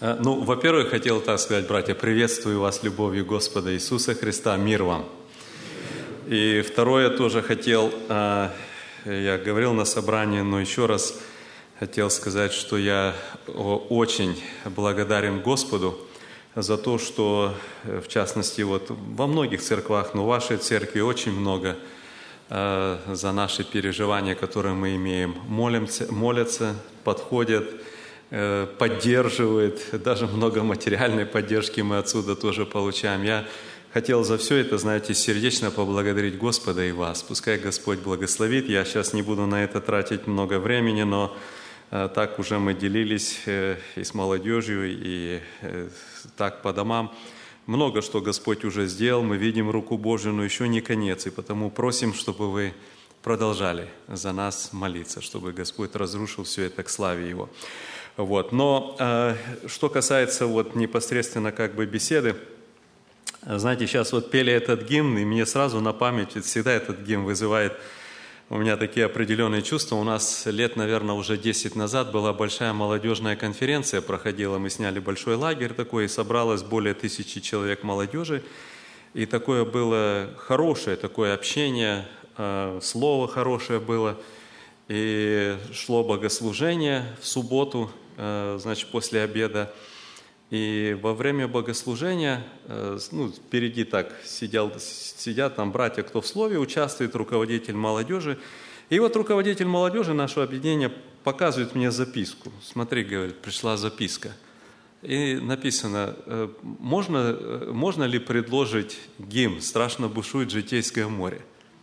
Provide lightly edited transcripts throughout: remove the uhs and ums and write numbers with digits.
Во-первых, хотел так сказать, братья, приветствую вас любовью Господа Иисуса Христа, мир вам. И второе тоже хотел, я говорил на собрании, но еще раз хотел сказать, что я очень благодарен Господу за то, что, в частности, вот во многих церквах, но в вашей церкви очень много за наши переживания, которые мы имеем, молятся, подходят, поддерживают, даже много материальной поддержки мы отсюда тоже получаем. Я хотел за все это, знаете, сердечно поблагодарить Господа и вас. Пускай Господь благословит. Я сейчас не буду на это тратить много времени, но так уже мы делились и с молодежью, и так по домам. Много что Господь уже сделал, мы видим руку Божию, но еще не конец. И потому просим, чтобы вы продолжали за нас молиться, чтобы Господь разрушил все это к славе Его. Но что касается непосредственно беседы, знаете, сейчас пели этот гимн, и мне сразу на память, всегда этот гимн вызывает у меня такие определенные чувства. У нас лет, наверное, уже 10 назад была большая молодежная конференция, проходила, мы сняли большой лагерь такой, и собралось более 1000 человек молодежи. И такое было хорошее такое общение, слово хорошее было. И шло богослужение в субботу, после обеда. И во время богослужения, впереди так сидят там братья, кто в слове участвует, руководитель молодежи. И руководитель молодежи нашего объединения показывает мне записку. Смотри, говорит, пришла записка. И написано, можно ли предложить гимн «Страшно бушует житейское море».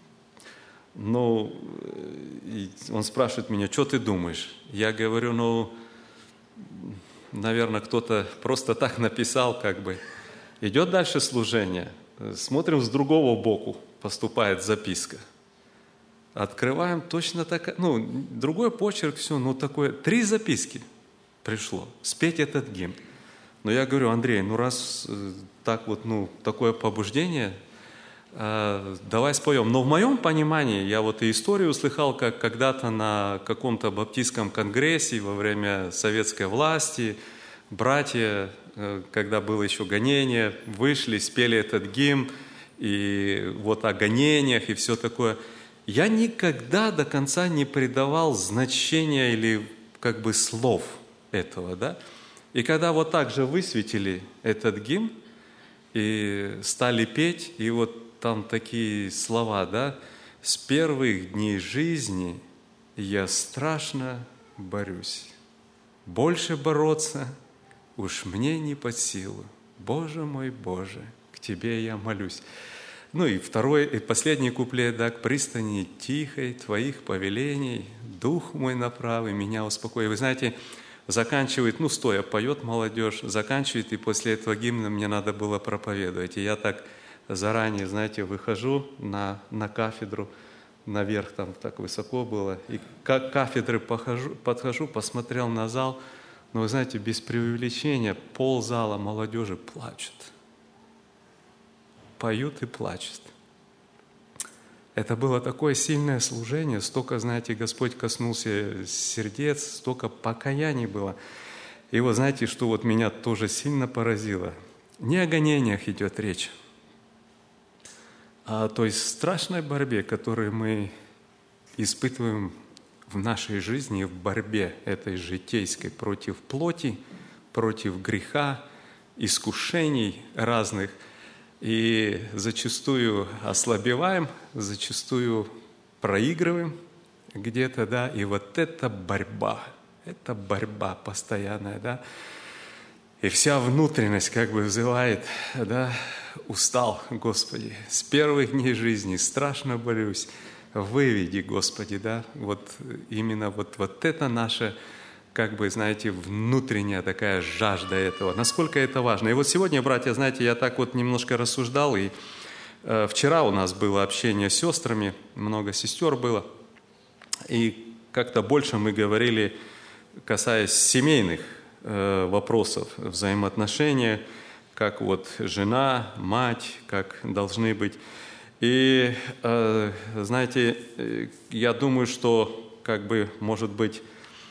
Он спрашивает меня, что ты думаешь? Я говорю, наверное, кто-то просто так написал, Идет дальше служение, смотрим, с другого боку поступает записка. Открываем, точно так, другой почерк, все, такое, 3 записки пришло, спеть этот гимн. Но я говорю, Андрей, раз так такое побуждение, давай споем. Но в моем понимании, я и историю услыхал, как когда-то на каком-то баптистском конгрессе во время советской власти братья, когда было еще гонение, вышли, спели этот гимн, и о гонениях и все такое. Я никогда до конца не придавал значения или слов этого, да? И когда так же высветили этот гимн и стали петь, и там такие слова, да? «С первых дней жизни я страшно борюсь. Больше бороться уж мне не под силу. Боже мой, Боже, к Тебе я молюсь». И второй, и последний куплет, да, «К пристани тихой Твоих повелений, дух мой направый, меня успокой». Вы знаете, заканчивает, стоя поет молодежь, заканчивает, и после этого гимна мне надо было проповедовать. И я так заранее, знаете, выхожу на кафедру, наверх там так высоко было, и к кафедры подхожу, посмотрел на зал, но, вы знаете, без преувеличения, ползала молодежи плачут. Поют и плачут. Это было такое сильное служение, столько, знаете, Господь коснулся сердец, столько покаяний было. И знаете, что меня тоже сильно поразило? Не о гонениях идет речь, о той страшной борьбе, которую мы испытываем в нашей жизни, в борьбе этой житейской против плоти, против греха, искушений разных. И зачастую ослабеваем, зачастую проигрываем где-то, да, и это борьба постоянная, да. И вся внутренность взывает, да, устал, Господи, с первых дней жизни страшно борюсь, выведи, Господи, да, именно это наша, знаете, внутренняя такая жажда этого, насколько это важно. И сегодня, братья, знаете, я так немножко рассуждал, и вчера у нас было общение с сестрами, много сестер было, и как-то больше мы говорили, касаясь семейных вопросов, взаимоотношения, как жена, мать, как должны быть. И, знаете, я думаю, что, может быть,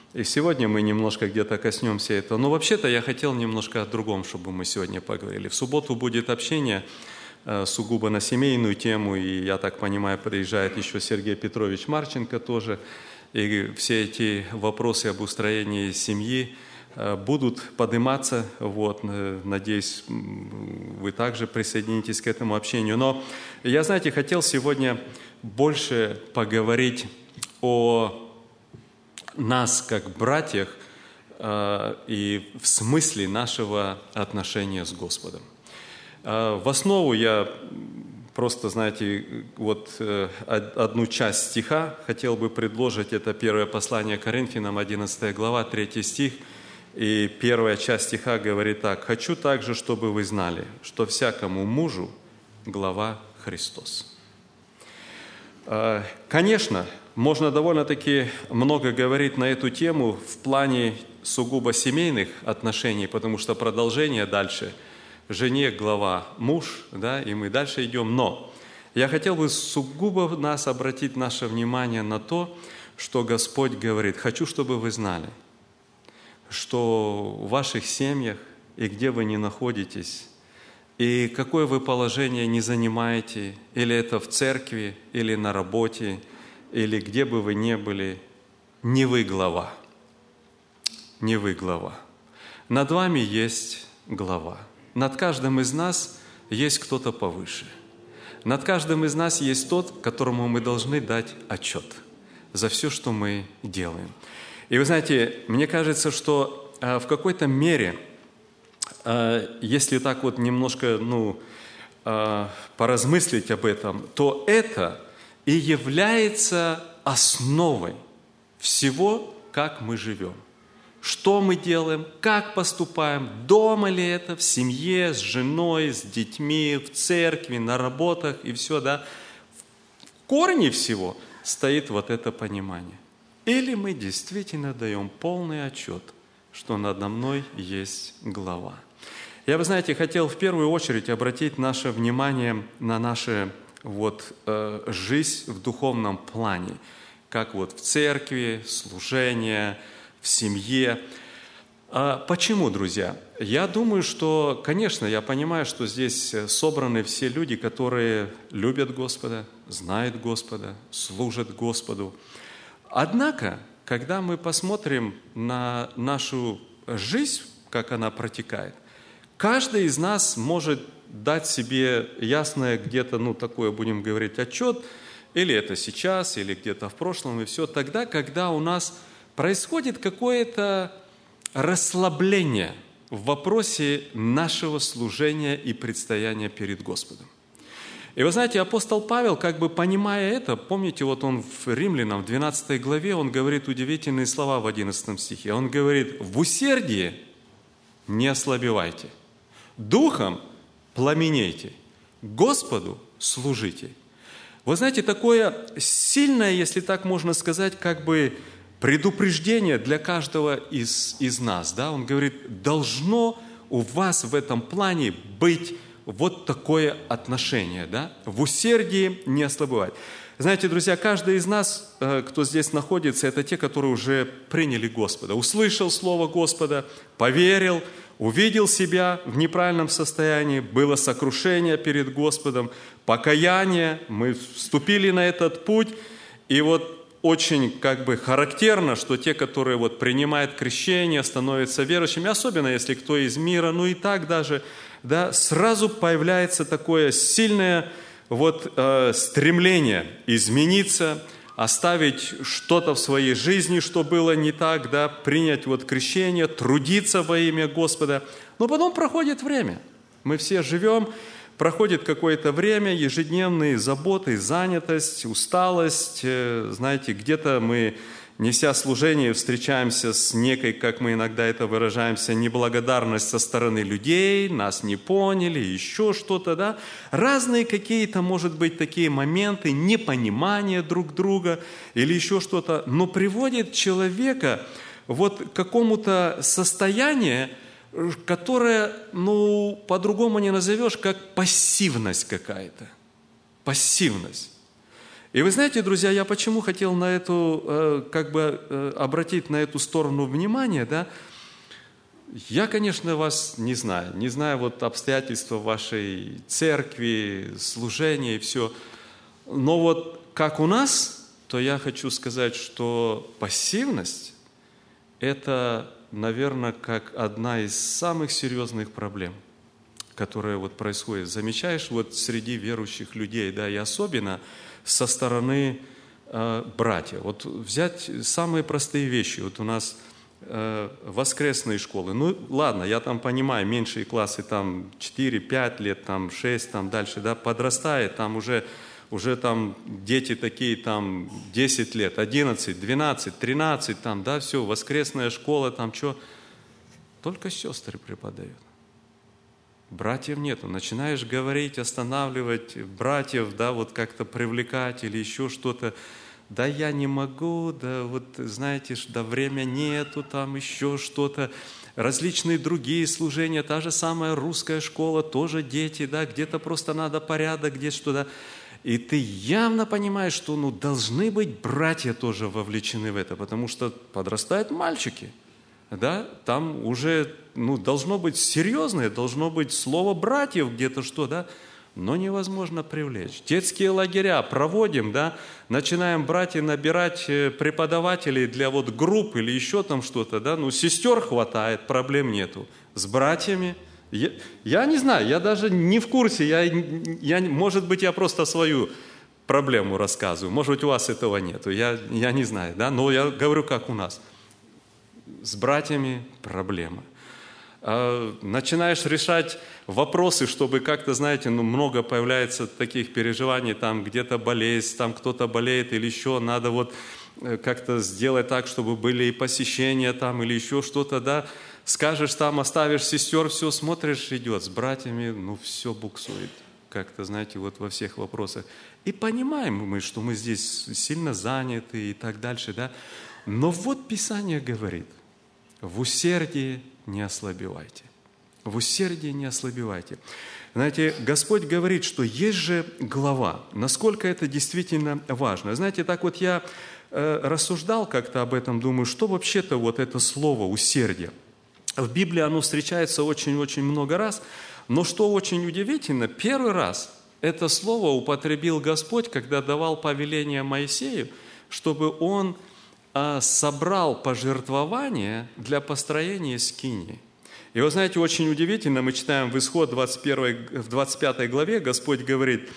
И сегодня мы немножко где-то коснемся этого. Но вообще-то я хотел немножко о другом, чтобы мы сегодня поговорили. В субботу будет общение сугубо на семейную тему, и, я так понимаю, приезжает еще Сергей Петрович Марченко тоже. И все эти вопросы об устроении семьи будут подниматься. Вот, надеюсь, вы также присоединитесь к этому общению. Но я, знаете, хотел сегодня больше поговорить о нас, как братьях, и в смысле нашего отношения с Господом. В основу я просто, знаете, вот одну часть стиха хотел бы предложить. Это первое послание Коринфянам, 11 глава, 3 стих. И первая часть стиха говорит так: «Хочу также, чтобы вы знали, что всякому мужу глава Христос». Конечно, можно довольно-таки много говорить на эту тему в плане сугубо семейных отношений, потому что продолжение дальше – жене глава муж, да, и мы дальше идем. Но я хотел бы сугубо обратить наше внимание на то, что Господь говорит: «Хочу, чтобы вы знали, что в ваших семьях, и где вы ни находитесь, и какое вы положение не занимаете, или это в церкви, или на работе, или где бы вы ни были, не вы глава, не вы глава. Над вами есть глава. Над каждым из нас есть кто-то повыше. Над каждым из нас есть тот, которому мы должны дать отчет за все, что мы делаем». И вы знаете, мне кажется, что в какой-то мере, если так вот немножко поразмыслить об этом, то это и является основой всего, как мы живем. Что мы делаем, как поступаем, дома ли это, в семье, с женой, с детьми, в церкви, на работах и все, да. В корне всего стоит вот это понимание. Или мы действительно даем полный отчет, что надо мной есть глава. Я, вы знаете, хотел в первую очередь обратить наше внимание на нашу жизнь в духовном плане, как вот в церкви, служение, в семье. Почему, друзья? Я думаю, что, конечно, я понимаю, что здесь собраны все люди, которые любят Господа, знают Господа, служат Господу. Однако, когда мы посмотрим на нашу жизнь, как она протекает, каждый из нас может дать себе ясное где-то, такое, будем говорить, отчет, или это сейчас, или где-то в прошлом, и все, тогда, когда у нас происходит какое-то расслабление в вопросе нашего служения и предстояния перед Господом. И вы знаете, апостол Павел, как бы понимая это, помните, вот он в Римлянам, в 12 главе, он говорит удивительные слова в 11 стихе. Он говорит: «В усердии не ослабевайте, духом пламенейте, Господу служите». Вы знаете, такое сильное, если так можно сказать, как бы предупреждение для каждого из нас. Да? Он говорит: должно у вас в этом плане быть вот такое отношение, да? В усердии не ослабевать. Знаете, друзья, каждый из нас, кто здесь находится, это те, которые уже приняли Господа, услышал Слово Господа, поверил, увидел себя в неправильном состоянии, было сокрушение перед Господом, покаяние, мы вступили на этот путь, и вот очень как бы характерно, что те, которые вот принимают крещение, становятся верующими, особенно если кто из мира, и так даже, да, сразу появляется такое сильное стремление измениться, оставить что-то в своей жизни, что было не так, да, принять крещение, трудиться во имя Господа. Но потом проходит время. Мы все живем, проходит какое-то время, ежедневные заботы, занятость, усталость. Знаете, где-то мы, неся служение, встречаемся с некой, как мы иногда это выражаемся, неблагодарность со стороны людей, нас не поняли, еще что-то, да. Разные какие-то, может быть, такие моменты непонимания друг друга или еще что-то, но приводит человека к какому-то состоянию, которое, по-другому не назовешь, как пассивность какая-то. Пассивность. И вы знаете, друзья, я почему хотел на эту, обратить на эту сторону внимание, да? Я, конечно, вас не знаю вот обстоятельства вашей церкви, служения и все. Но вот как у нас, то я хочу сказать, что пассивность – это, наверное, как одна из самых серьезных проблем, которая вот происходит. Замечаешь, вот среди верующих людей, да, и особенно со стороны братьев. Вот взять самые простые вещи. Вот у нас воскресные школы. Ну, ладно, я там понимаю, меньшие классы, там 4-5 лет, там 6, там дальше, да, подрастает, там уже там дети такие, там 10 лет, 11, 12, 13, там, да, все, воскресная школа, там что. Только сестры преподают. Братьев нету. Начинаешь говорить, останавливать братьев, да, вот как-то привлекать или еще что-то. Да я не могу, да вот знаете, да время нету, там еще что-то. Различные другие служения, та же самая русская школа, тоже дети, да, где-то просто надо порядок, где что-то. И ты явно понимаешь, что должны быть братья тоже вовлечены в это, потому что подрастают мальчики. Да, там уже должно быть серьезное, должно быть слово братьев где-то что, да, но невозможно привлечь. Детские лагеря проводим, да, начинаем братья набирать преподавателей для вот групп или еще там что-то, да, сестер хватает, проблем нету. С братьями, я не знаю, я даже не в курсе, может быть, я просто свою проблему рассказываю, может быть, у вас этого нету, я не знаю, да, но я говорю, как у нас. С братьями проблема. Начинаешь решать вопросы, чтобы как-то, знаете, много появляется таких переживаний, там где-то болезнь, там кто-то болеет или еще, надо вот как-то сделать так, чтобы были и посещения там или еще что-то, да, скажешь там, оставишь сестер, все, смотришь, идет, с братьями, все буксует, как-то, знаете, вот во всех вопросах. И понимаем мы, что мы здесь сильно заняты и так дальше, да, но вот Писание говорит, в усердии не ослабевайте. В усердии не ослабевайте. Знаете, Господь говорит, что есть же глава. Насколько это действительно важно. Знаете, так вот я рассуждал как-то об этом, думаю, что вообще-то вот это слово «усердие». В Библии оно встречается очень-очень много раз, но что очень удивительно, первый раз это слово употребил Господь, когда давал повеление Моисею, чтобы он собрал пожертвования для построения скинии. И вы знаете, очень удивительно, мы читаем в Исход 25 главе, Господь говорит,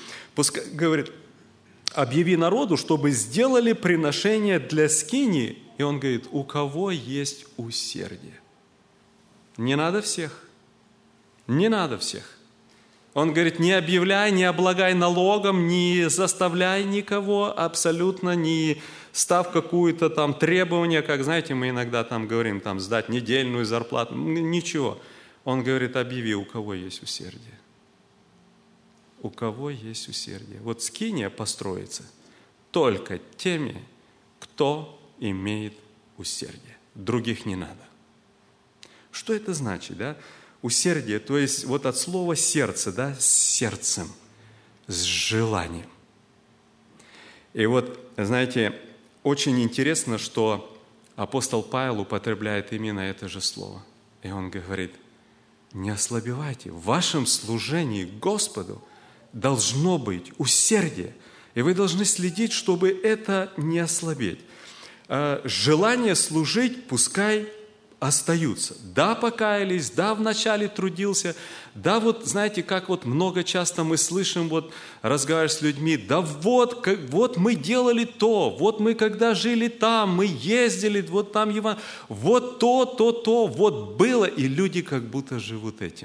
объяви народу, чтобы сделали приношение для скинии. И Он говорит, у кого есть усердие? Не надо всех. Не надо всех. Он говорит, не объявляй, не облагай налогом, не заставляй никого, абсолютно не став какую-то там требование, как, знаете, мы иногда там говорим, там, сдать недельную зарплату, ничего. Он говорит, объяви, у кого есть усердие. У кого есть усердие. Вот скиния построится только теми, кто имеет усердие. Других не надо. Что это значит, да? Усердие, то есть вот от слова сердце, да, с сердцем, с желанием. И вот, знаете, очень интересно, что апостол Павел употребляет именно это же слово. И он говорит, не ослабевайте, в вашем служении Господу должно быть усердие, и вы должны следить, чтобы это не ослабеть. Желание служить пускай остаются. Да, покаялись, да, вначале трудился, да, вот знаете, как вот много часто мы слышим, вот разговариваешь с людьми, да вот мы делали то, вот мы когда жили там, мы ездили, вот там вот то, вот было, и люди как будто живут этим.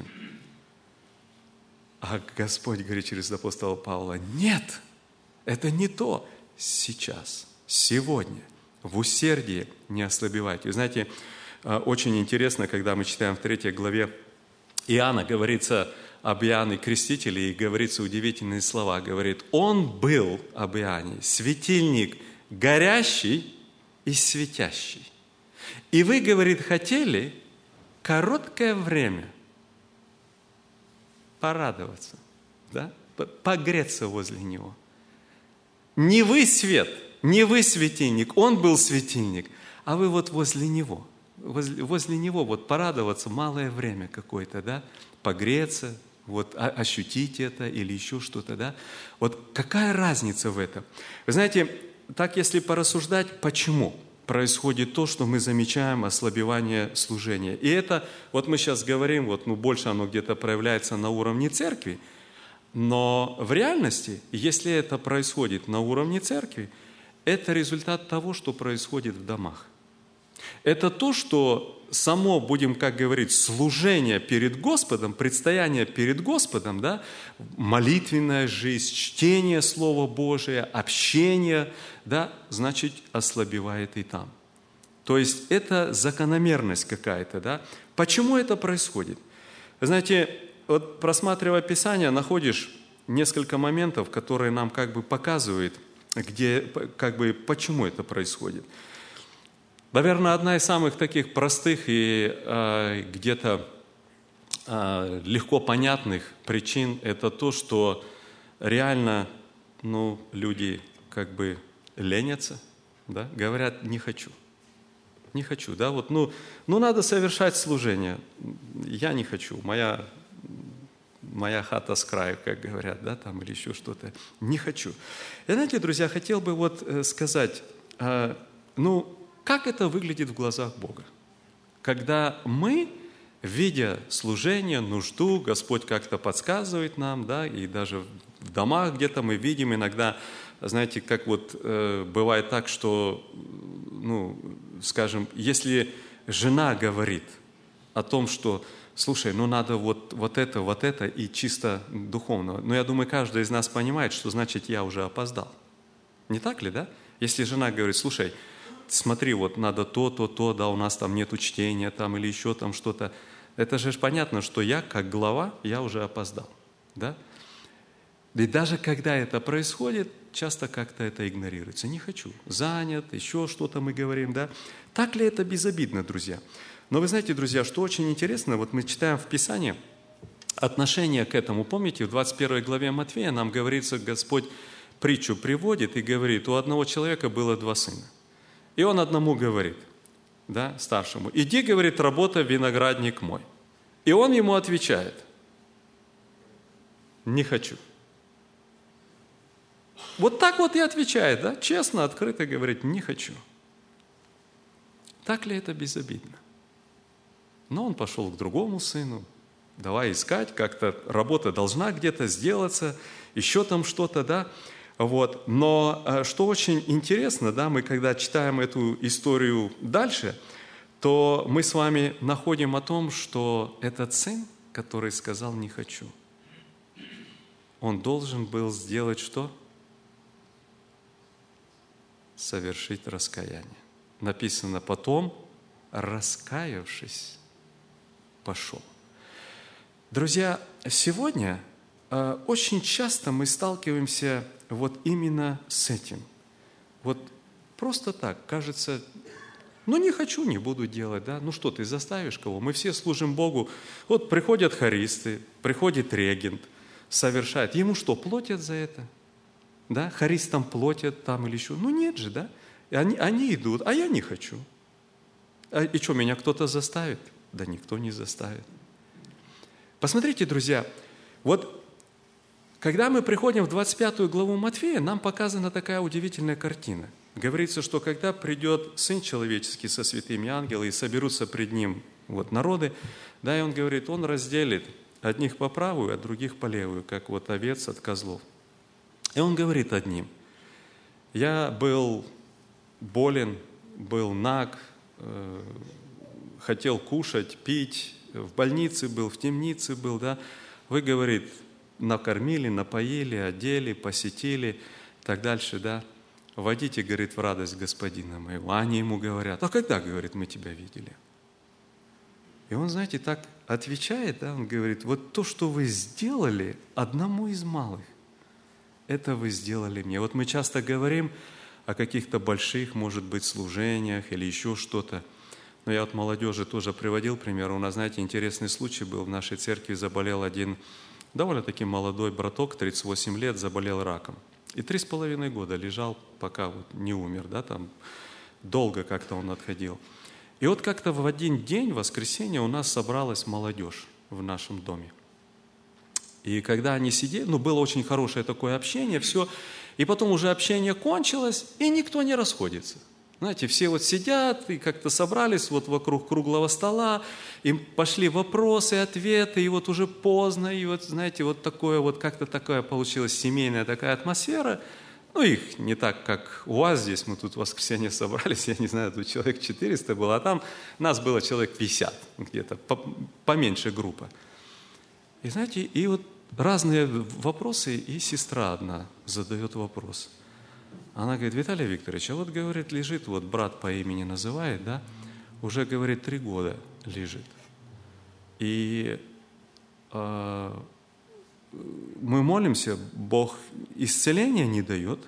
А Господь говорит через апостола Павла, нет, это не то, сейчас, сегодня, в усердии не ослабевайте. Знаете, очень интересно, когда мы читаем в 3 главе Иоанна, говорится об Иоанне Крестителе, и говорится удивительные слова. Говорит, он был, об Иоанне, светильник горящий и светящий. И вы, говорит, хотели короткое время порадоваться, да? Погреться возле него. Не вы свет, не вы светильник, Он был светильник, а вы вот возле Него. Возле Него вот порадоваться малое время какое-то, да, погреться, вот ощутить это или еще что-то, да. Вот какая разница в этом? Вы знаете, так если порассуждать, почему происходит то, что мы замечаем ослабевание служения. И это, вот мы сейчас говорим, вот, больше оно где-то проявляется на уровне церкви, но в реальности, если это происходит на уровне церкви, это результат того, что происходит в домах. Это то, что само, будем как говорить, служение перед Господом, предстояние перед Господом, да, молитвенная жизнь, чтение Слова Божия, общение, да, значит, ослабевает и там. То есть это закономерность какая-то, да. Почему это происходит? Вы знаете, вот просматривая Писание, находишь несколько моментов, которые нам как бы показывают, где, как бы, почему это происходит. Наверное, одна из самых таких простых и где-то легко понятных причин – это то, что реально люди как бы ленятся, да, говорят «не хочу». Не хочу, да, вот, надо совершать служение. Я не хочу, моя хата с краю, как говорят, да, там, или еще что-то. Не хочу. И знаете, друзья, хотел бы вот сказать, как это выглядит в глазах Бога? Когда мы, видя служение, нужду, Господь как-то подсказывает нам, да, и даже в домах где-то мы видим иногда, знаете, как вот бывает так, что, скажем, если жена говорит о том, что, слушай, надо вот это, и чисто духовно. Но я думаю, каждый из нас понимает, что значит я уже опоздал. Не так ли, да? Если жена говорит, слушай, смотри, вот надо то, да, у нас там нету чтения там или еще там что-то. Это же понятно, что я, как глава, я уже опоздал, да? И даже когда это происходит, часто как-то это игнорируется. Не хочу, занят, еще что-то мы говорим, да? Так ли это безобидно, друзья? Но вы знаете, друзья, что очень интересно, вот мы читаем в Писании отношение к этому. Помните, в 21 главе Матфея нам говорится, Господь притчу приводит и говорит, у одного человека было 2 сына. И он одному говорит, да, старшему, иди, говорит, работай в виноградник мой. И он ему отвечает, не хочу. Вот так вот и отвечает, да, честно, открыто говорит, не хочу. Так ли это безобидно? Но он пошел к другому сыну, давай искать, как-то работа должна где-то сделаться, еще там что-то, да. Вот. Но что очень интересно, да, мы когда читаем эту историю дальше, то мы с вами находим о том, что этот сын, который сказал «не хочу», он должен был сделать что? Совершить раскаяние. Написано потом, раскаявшись, пошел. Друзья, сегодня очень часто мы сталкиваемся вот именно с этим. Вот просто так, кажется, не хочу, не буду делать, да? Что ты заставишь кого? Мы все служим Богу. Вот приходят хористы, приходит регент, совершает. Ему что, платят за это? Да? Хористам платят там или еще? Нет же, да? И они идут, а я не хочу. И что, меня кто-то заставит? Да никто не заставит. Посмотрите, друзья, вот когда мы приходим в 25 главу Матфея, нам показана такая удивительная картина. Говорится, что когда придет Сын Человеческий со святыми ангелами и соберутся пред Ним народы, да, и Он говорит, Он разделит одних по правую, а других по левую, как вот овец от козлов. И Он говорит одним, я был болен, был наг, хотел кушать, пить, в больнице был, в темнице был, да. Вы, говорит, накормили, напоили, одели, посетили, и так дальше, да. Войдите, говорит, в радость Господина моего. А они ему говорят, а когда, говорит, мы тебя видели? И он, знаете, так отвечает, да, он говорит, вот то, что вы сделали одному из малых, это вы сделали мне. Вот мы часто говорим о каких-то больших, может быть, служениях или еще что-то. Но я от молодежи тоже приводил пример. У нас, знаете, интересный случай был. В нашей церкви заболел один довольно-таки молодой браток, 38 лет, заболел раком. И 3,5 года лежал, пока вот не умер, да, там долго как-то он отходил. И вот как-то в один день, в воскресенье, у нас собралась молодежь в нашем доме. И когда они сидели, было очень хорошее такое общение, все. И потом уже общение кончилось, и никто не расходится. Знаете, все вот сидят и как-то собрались вот вокруг круглого стола, и пошли вопросы, ответы, и вот уже поздно, и вот, знаете, вот такое вот как-то такая получилась семейная такая атмосфера. Их не так, как у вас здесь, мы тут в воскресенье собрались, я не знаю, тут человек 400 было, а там нас было человек 50, где-то поменьше группа. И знаете, и вот разные вопросы, и сестра одна задает вопрос. Она говорит: Виталий Викторович, а вот, говорит, лежит, вот брат по имени называет, да, уже, говорит, 3 года лежит. И мы молимся, Бог исцеления не дает,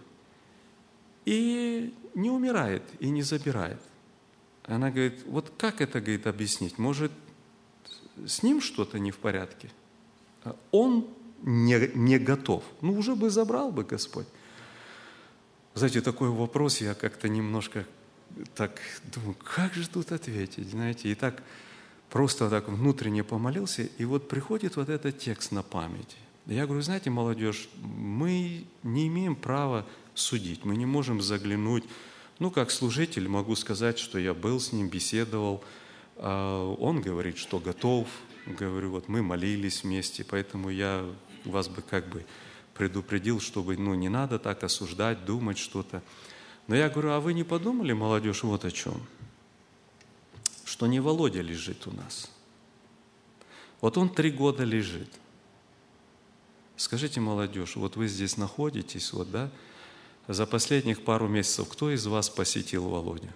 и не умирает, и не забирает. Она говорит: вот как это, говорит, объяснить? Может, с ним что-то не в порядке? Он не готов. Уже бы забрал бы Господь. Знаете, такой вопрос, я как-то немножко так думаю, как же тут ответить, знаете, и так просто так внутренне помолился, и вот приходит вот этот текст на память. Я говорю: знаете, молодежь, мы не имеем права судить, мы не можем заглянуть. Как служитель могу сказать, что я был с ним, беседовал, он говорит, что готов. Говорю, вот мы молились вместе, поэтому я вас бы как бы предупредил, чтобы не надо так осуждать, думать что-то. Но я говорю: а вы не подумали, молодежь, вот о чем? Что не Володя лежит у нас. Вот он 3 года лежит. Скажите, молодежь, вот вы здесь находитесь, вот, да? За последних пару месяцев кто из вас посетил Володю?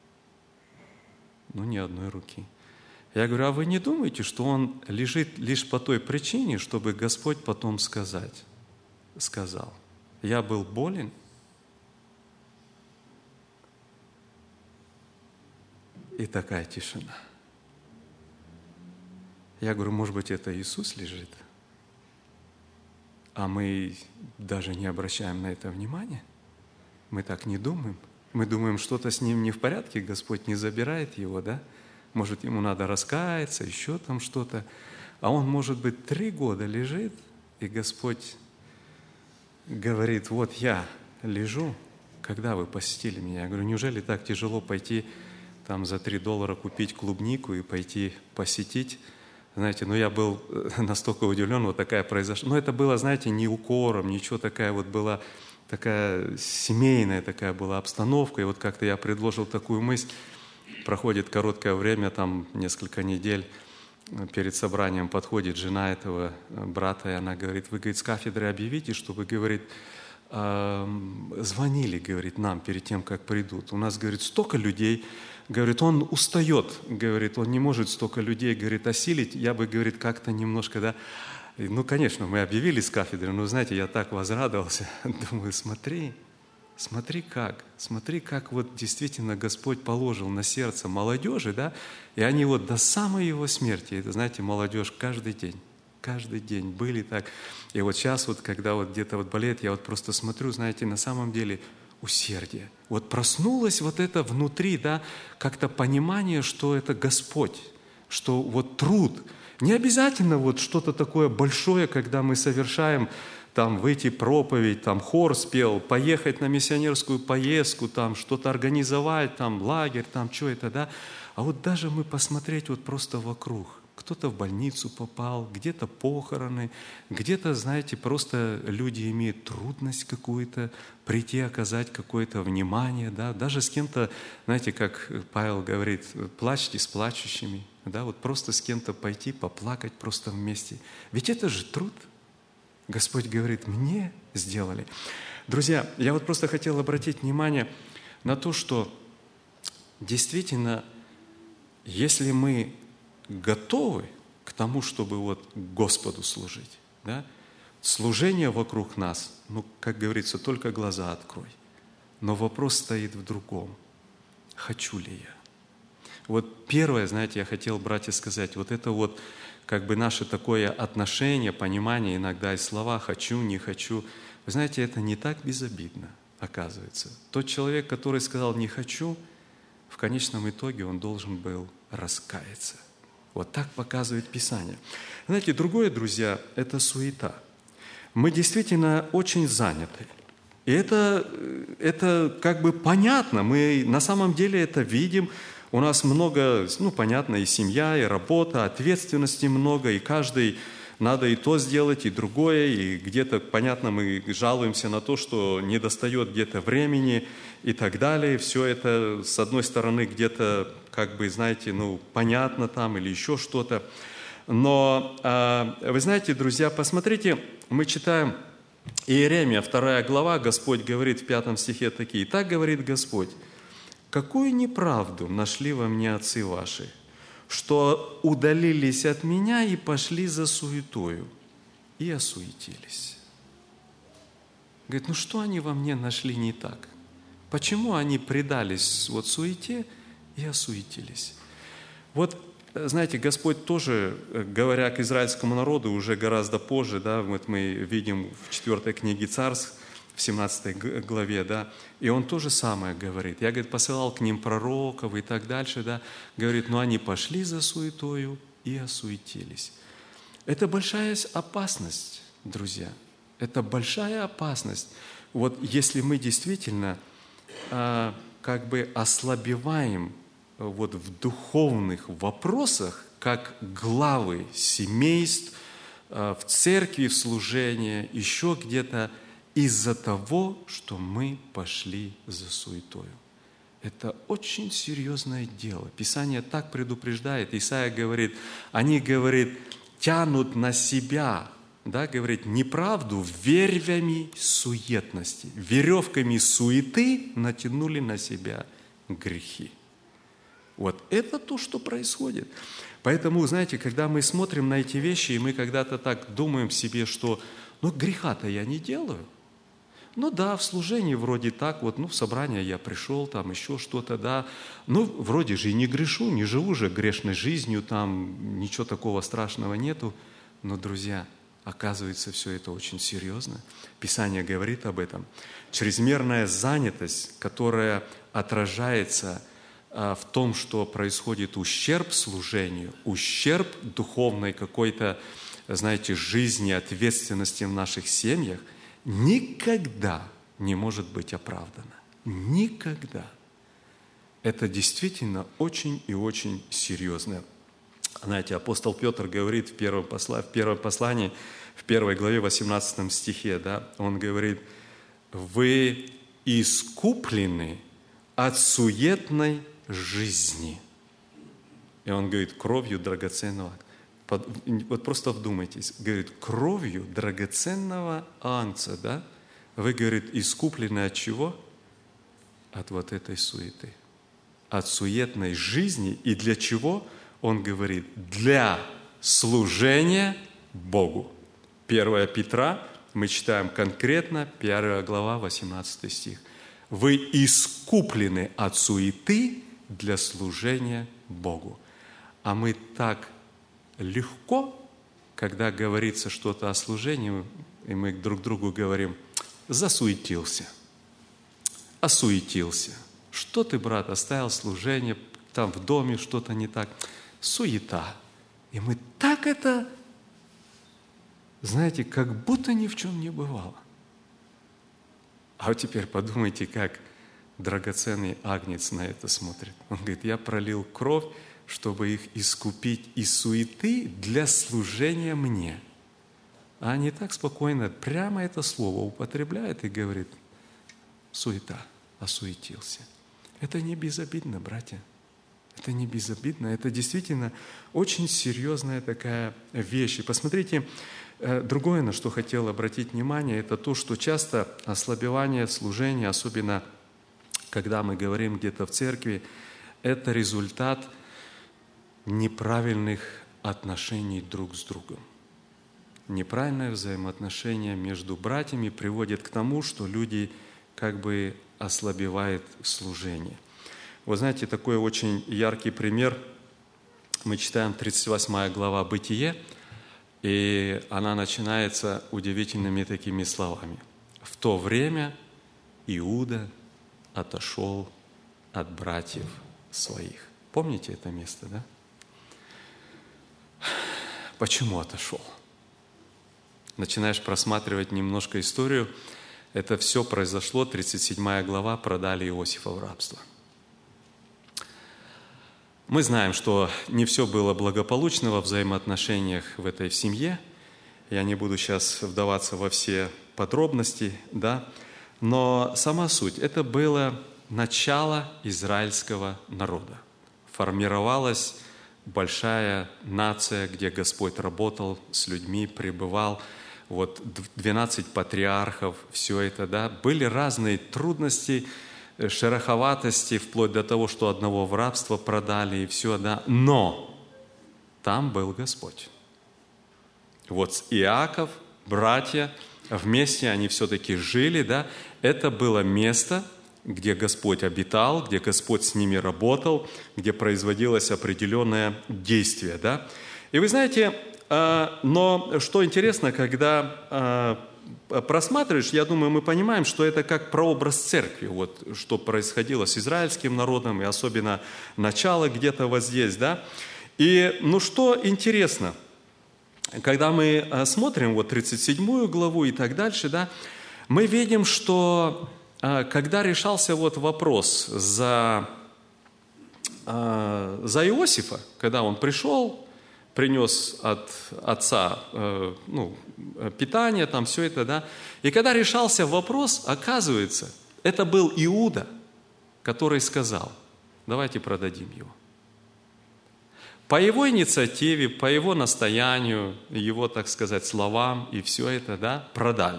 Ни одной руки. Я говорю: а вы не думаете, что он лежит лишь по той причине, чтобы Господь потом сказал: я был болен, и такая тишина. Я говорю: может быть, это Иисус лежит, а мы даже не обращаем на это внимания? Мы так не думаем. Мы думаем, что-то с ним не в порядке, Господь не забирает его, да? Может, ему надо раскаяться, еще там что-то. А он, может быть, 3 года лежит, и Господь говорит: вот я лежу, когда вы посетили меня? Я говорю: неужели так тяжело пойти там за $3 купить клубнику и пойти посетить? Знаете, я был настолько удивлен, вот такая произошла. Но это было, знаете, не укором, ничего, такая вот была, такая семейная такая была обстановка. И вот как-то я предложил такую мысль. Проходит короткое время, там несколько недель, перед собранием подходит жена этого брата, и она говорит: вы, говорит, с кафедры объявите, чтобы, говорит, звонили, говорит, нам перед тем, как придут. У нас, говорит, столько людей, говорит, он устает, говорит, он не может столько людей, говорит, осилить. Я бы, говорит, как-то немножко, да. Конечно, мы объявили с кафедры, но, знаете, я так возрадовался. Думаю, смотри как вот действительно Господь положил на сердце молодежи, да, и они вот до самой его смерти, это, знаете, молодежь каждый день были так. И вот сейчас вот, когда вот где-то вот болеет, я вот просто смотрю, знаете, на самом деле усердие. Вот проснулось вот это внутри, да, как-то понимание, что это Господь, что вот труд. Не обязательно вот что-то такое большое, когда мы совершаем, там выйти проповедь, там хор спел, поехать на миссионерскую поездку, там что-то организовать, там лагерь, там что это, да. А вот даже мы посмотреть вот просто вокруг. Кто-то в больницу попал, где-то похороны, где-то, знаете, просто люди имеют трудность какую-то, прийти, оказать какое-то внимание, да. Даже с кем-то, знаете, как Павел говорит, плачьте с плачущими, да, вот просто с кем-то пойти, поплакать просто вместе. Ведь это же труд. Господь говорит: мне сделали. Друзья, я вот просто хотел обратить внимание на то, что действительно, если мы готовы к тому, чтобы вот Господу служить, да, служение вокруг нас, как говорится, только глаза открой. Но вопрос стоит в другом. Хочу ли я? Вот первое, знаете, я хотел, братья, сказать, вот это вот как бы наше такое отношение, понимание, иногда и слова «хочу», «не хочу». Вы знаете, это не так безобидно, оказывается. Тот человек, который сказал «не хочу», в конечном итоге он должен был раскаяться. Вот так показывает Писание. Знаете, другое, друзья, это суета. Мы действительно очень заняты. И это как бы понятно. Мы на самом деле это видим. У нас много, понятно, и семья, и работа, ответственности много, и каждый надо и то сделать, и другое, и где-то, понятно, мы жалуемся на то, что недостает где-то времени и так далее. Все это, с одной стороны, где-то, как бы, знаете, понятно там или еще что-то. Но, вы знаете, друзья, посмотрите, мы читаем Иеремия, 2 глава, Господь говорит в 5 стихе такие: «Так говорит Господь, какую неправду нашли во мне отцы ваши, что удалились от меня и пошли за суетою, и осуетились». Говорит, что они во мне нашли не так? Почему они предались суете и осуетились? Вот, знаете, Господь тоже, говоря к израильскому народу уже гораздо позже, вот мы видим в 4 книге Царств, в 17 главе, и Он то же самое говорит. Я, говорит, посылал к ним пророков и так дальше, говорит, но они пошли за суетою и осуетились. Это большая опасность, друзья. Это большая опасность. Вот если мы действительно как бы ослабеваем в духовных вопросах, как главы семейств, в церкви, в служении, еще где-то, из-за того, что мы пошли за суетою. Это очень серьезное дело. Писание так предупреждает. Исаия говорит, они, говорит, тянут на себя, говорит, неправду вервями суетности. Веревками суеты натянули на себя грехи. Вот это то, что происходит. Поэтому, знаете, когда мы смотрим на эти вещи, и мы когда-то так думаем себе, что греха-то я не делаю. В служении вроде так, в собрание я пришел, там еще что-то, вроде же и не грешу, не живу же грешной жизнью, там ничего такого страшного нету. Но, друзья, оказывается, все это очень серьезно. Писание говорит об этом. Чрезмерная занятость, которая отражается в том, что происходит ущерб служению, ущерб духовной какой-то, знаете, жизни, ответственности в наших семьях, никогда не может быть оправдано. Никогда. Это действительно очень и очень серьезно. Знаете, апостол Петр говорит в первом послании, в 1 главе, 18 стихе, он говорит, «Вы искуплены от суетной жизни». И он говорит, кровью драгоценного. Вот просто вдумайтесь. Говорит, кровью драгоценного агнца, вы, говорит, искуплены от чего? От вот этой суеты. От суетной жизни. И для чего? Он говорит, для служения Богу. 1 Петра, мы читаем конкретно, 1 глава, 18 стих. Вы искуплены от суеты для служения Богу. А мы так легко, когда говорится что-то о служении, и мы друг другу говорим, засуетился, осуетился. Что ты, брат, оставил служение, там в доме что-то не так. Суета. И мы так это, знаете, как будто ни в чем не бывало. А вот теперь подумайте, как драгоценный агнец на это смотрит. Он говорит, я пролил кровь, чтобы их искупить из суеты для служения мне. А они так спокойно, прямо это слово употребляют и говорит, суета, осуетился. Это не безобидно, братья. Это не безобидно, это действительно очень серьезная такая вещь. И посмотрите, другое, на что хотел обратить внимание, это то, что часто ослабевание служения, особенно когда мы говорим где-то в церкви, это результат неправильных отношений друг с другом. Неправильное взаимоотношение между братьями приводит к тому, что люди как бы ослабевают в служении. Вы знаете, такой очень яркий пример. Мы читаем 38 глава «Бытие», и она начинается удивительными такими словами. В то время Иуда отошел от братьев своих. Помните это место, да? Почему отошел? Начинаешь просматривать немножко историю. Это все произошло, 37 глава, продали Иосифа в рабство. Мы знаем, что не все было благополучно во взаимоотношениях в этой семье. Я не буду сейчас вдаваться во все подробности, да? Но сама суть – это было начало израильского народа. Формировалась большая нация, где Господь работал с людьми, пребывал. Вот 12 патриархов, все это, да. Были разные трудности, шероховатости, вплоть до того, что одного в рабство продали и все, да. Но там был Господь. Вот Иаков, братья, вместе они все-таки жили, да. Это было место, где Господь обитал, где Господь с ними работал, где производилось определенное действие, да. И вы знаете, но что интересно, когда просматриваешь, я думаю, мы понимаем, что это как прообраз церкви, вот что происходило с израильским народом, и особенно начало где-то вот здесь, да. И, что интересно, когда мы смотрим вот 37 главу и так дальше, да, мы видим, что когда решался вот вопрос за Иосифа, когда он пришел, принес от отца питание, там все это, да, и когда решался вопрос, оказывается, это был Иуда, который сказал: давайте продадим его. По его инициативе, по его настоянию, его, так сказать, словам, и все это, да, продали.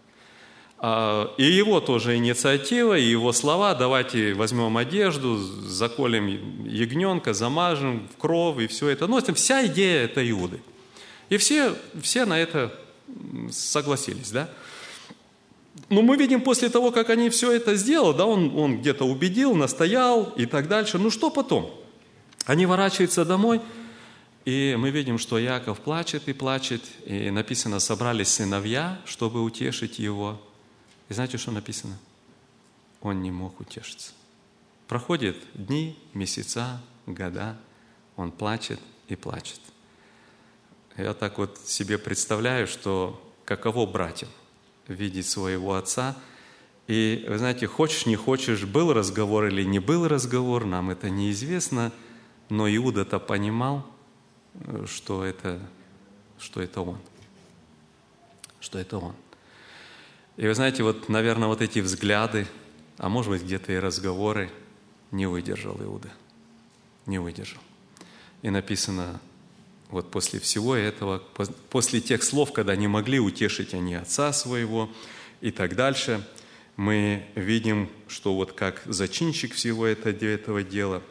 И его тоже инициатива, и его слова: давайте возьмем одежду, заколем ягненка, замажем в кровь, и все это. Это вся идея это Иуды. И все на это согласились, да. Но мы видим, после того, как они все это сделали, да, он где-то убедил, настоял и так дальше. Что потом? Они ворачиваются домой, и мы видим, что Иаков плачет и плачет, и написано: собрались сыновья, чтобы утешить его. И знаете, что написано? Он не мог утешиться. Проходят дни, месяца, года, он плачет и плачет. Я так вот себе представляю, что каково братьям видеть своего отца. И, вы знаете, хочешь, не хочешь, был разговор или не был разговор, нам это неизвестно, но Иуда-то понимал, что это он. Что это он. И вы знаете, наверное, эти взгляды, а может быть, где-то и разговоры, не выдержал Иуда. Не выдержал. И написано, после всего этого, после тех слов, когда не могли утешить они отца своего и так дальше, мы видим, что как зачинщик всего этого дела,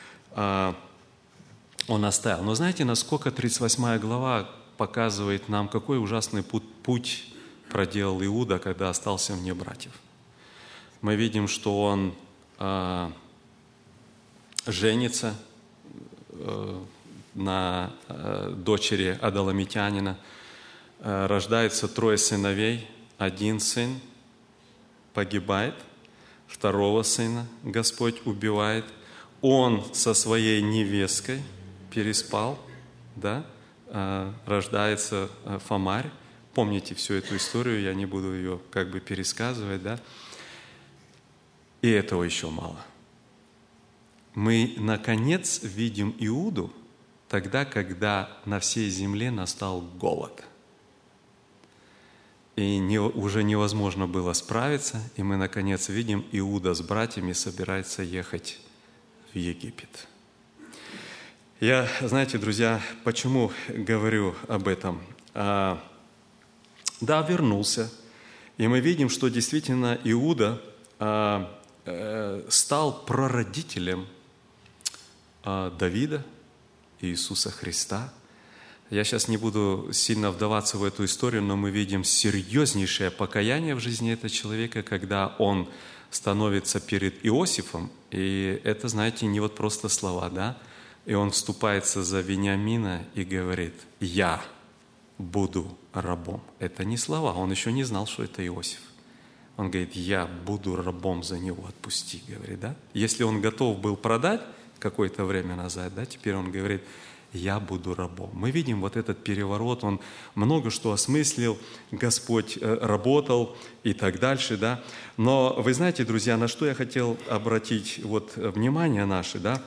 он оставил. Но знаете, насколько 38 глава показывает нам, какой ужасный путь проделал Иуда, когда остался вне братьев. Мы видим, что он женится на дочери Адамитянина, рождается 3 сыновей, 1 сын погибает, 2 сына Господь убивает, он со своей невесткой переспал, да, рождается Фомарь. Помните всю эту историю, я не буду ее пересказывать, да. И этого еще мало. Мы, наконец, видим Иуду тогда, когда на всей земле настал голод. И уже невозможно было справиться, и мы, наконец, видим, Иуда с братьями собирается ехать в Египет. Я, знаете, друзья, почему говорю об этом? Да, вернулся. И мы видим, что действительно Иуда стал прародителем Давида, Иисуса Христа. Я сейчас не буду сильно вдаваться в эту историю, но мы видим серьезнейшее покаяние в жизни этого человека, когда он становится перед Иосифом. И это, знаете, не просто слова, да? И он вступается за Вениамина и говорит: «Я буду рабом». Это не слова, он еще не знал, что это Иосиф. Он говорит, я буду рабом за него, отпусти, говорит, да? Если он готов был продать какое-то время назад, да, теперь он говорит, я буду рабом. Мы видим вот этот переворот, он много что осмыслил, Господь работал и так дальше, да. Но вы знаете, друзья, на что я хотел обратить вот внимание наше, да,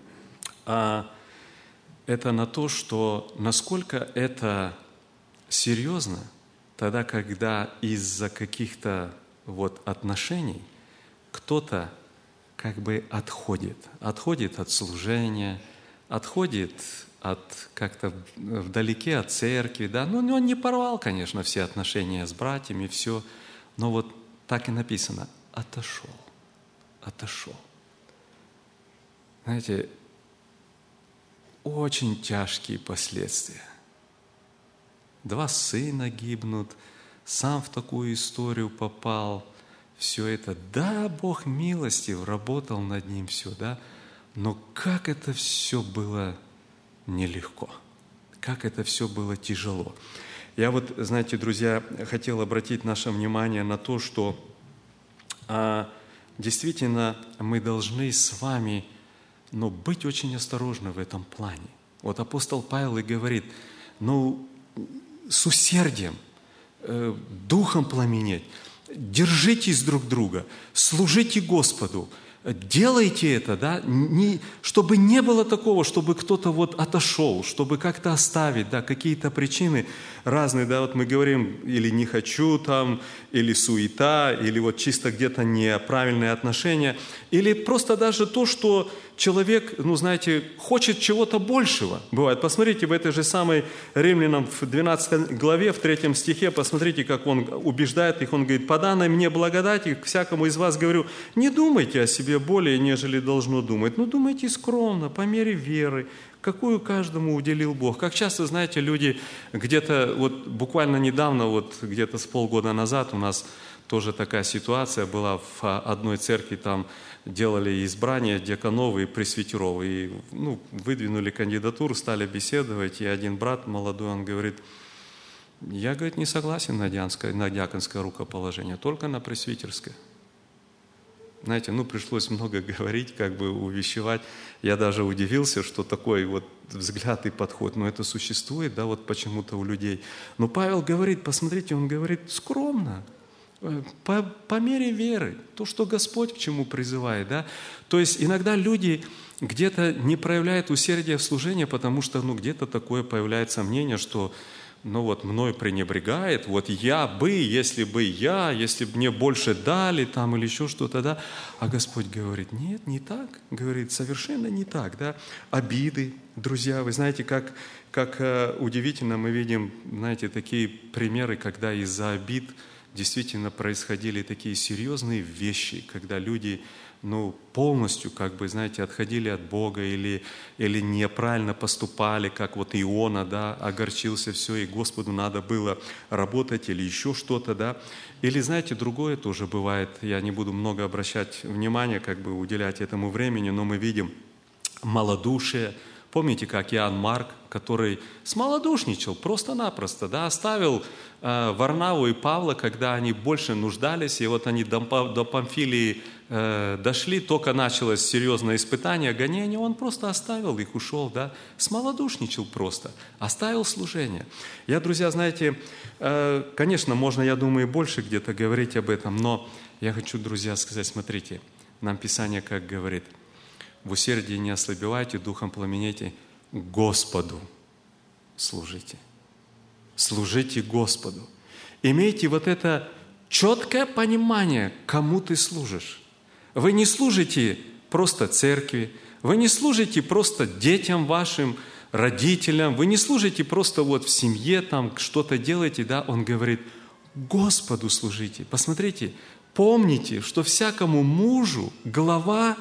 это на то, что насколько это серьезно тогда, когда из-за каких-то вот отношений кто-то как бы отходит от служения, отходит как-то вдалеке от церкви, да, ну, он не порвал, конечно, все отношения с братьями, все, но вот так и написано, отошел. Знаете, очень тяжкие последствия. 2 сына гибнут, сам в такую историю попал, все это, да, Бог милостив, работал над ним все, да, но как это все было нелегко, как это все было тяжело. Я вот, знаете, друзья, хотел обратить наше внимание на то, что действительно мы должны с вами, быть очень осторожны в этом плане. Вот апостол Павел и говорит, с усердием, духом пламенеть, держитесь друг друга, служите Господу, делайте это, да, чтобы не было такого, чтобы кто-то вот отошел, чтобы как-то оставить, да, какие-то причины разные, да, вот мы говорим, или не хочу там, или суета, или вот чисто где-то неправильные отношения, или просто даже то, что человек, знаете, хочет чего-то большего. Бывает. Посмотрите, в этой же самой Римлянам в 12 главе, в 3 стихе, посмотрите, как он убеждает их. Он говорит, по данной мне благодати, к всякому из вас говорю, не думайте о себе более, нежели должно думать. Думайте скромно, по мере веры, какую каждому уделил Бог. Как часто, знаете, люди где-то, вот буквально недавно, вот где-то с полгода назад у нас тоже такая ситуация была в одной церкви, там делали избрание диаконов и пресвитеров, и выдвинули кандидатуру, стали беседовать, и один брат молодой, он говорит, я, говорит, не согласен на диаконское рукоположение, только на пресвитерское. Знаете, пришлось много говорить, увещевать. Я даже удивился, что такой вот взгляд и подход, это существует, да, вот почему-то у людей. Но Павел говорит, посмотрите, он говорит скромно, по мере веры, то, что Господь к чему призывает, да. То есть иногда люди где-то не проявляют усердия в служении, потому что, где-то такое появляется мнение, что, мной пренебрегает, если бы мне больше дали, там, или еще что-то, да. А Господь говорит, нет, не так, говорит, совершенно не так, да. Обиды, друзья, вы знаете, как удивительно мы видим, знаете, такие примеры, когда из-за обид действительно происходили такие серьезные вещи, когда люди, полностью, отходили от Бога или неправильно поступали, как вот Иона, да, огорчился, все, и Господу надо было работать или еще что-то, да. Или, знаете, другое тоже бывает, я не буду много обращать внимания, уделять этому времени, но мы видим малодушие. Помните, как Иоанн Марк, который смолодушничал просто-напросто, да, оставил Варнаву и Павла, когда они больше нуждались, и вот они до Памфилии дошли, только началось серьезное испытание, гонение, он просто оставил их, ушел, да, смолодушничал просто, оставил служение. Я, друзья, знаете, конечно, можно, я думаю, больше где-то говорить об этом, но я хочу, друзья, сказать, смотрите, нам Писание как говорит, в усердии не ослабевайте, духом пламенейте, Господу служите. Служите Господу. Имейте вот это четкое понимание, кому ты служишь. Вы не служите просто церкви, вы не служите просто детям вашим, родителям, вы не служите просто вот в семье, там что-то делаете, да, он говорит, Господу служите. Посмотрите, помните, что всякому мужу глава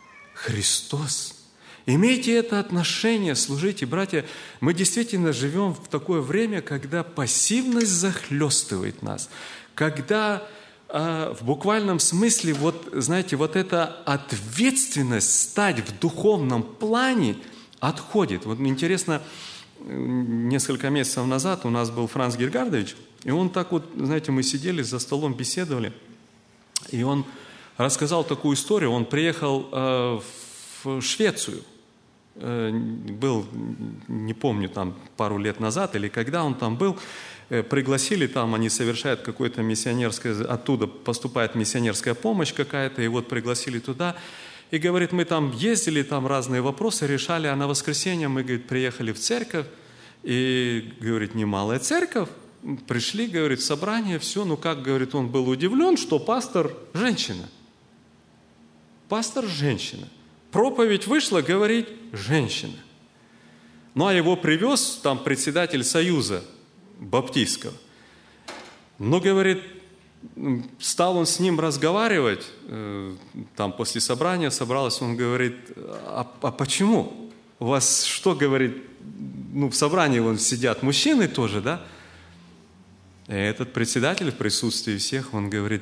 Христос. Имейте это отношение, служите. Братья, мы действительно живем в такое время, когда пассивность захлестывает нас, когда в буквальном смысле, вот, знаете, вот эта ответственность стать в духовном плане отходит. Вот мне интересно, несколько месяцев назад у нас был Франц Гергардович, и он так вот, знаете, мы сидели за столом, беседовали, И он рассказал такую историю. Он приехал в Швецию. Был, не помню, там пару лет назад или когда он там был, пригласили там, они совершают какое-то миссионерское, оттуда поступает миссионерская помощь какая-то, и вот пригласили туда. И говорит, мы там ездили, там разные вопросы решали, а на воскресенье мы, говорит, приехали в церковь, и, говорит, немалая церковь, пришли, говорит, в собрание, все, ну как, говорит, он был удивлен, что пастор женщина. Пастор женщина. Проповедь вышла, говорит, женщина. Ну, а его привез там председатель Союза Баптистского. Но, говорит, стал он с ним разговаривать, там после собрания собралось, он говорит, а почему? У вас что, говорит, ну, в собрании вон сидят мужчины тоже, да? И этот председатель в присутствии всех, он говорит,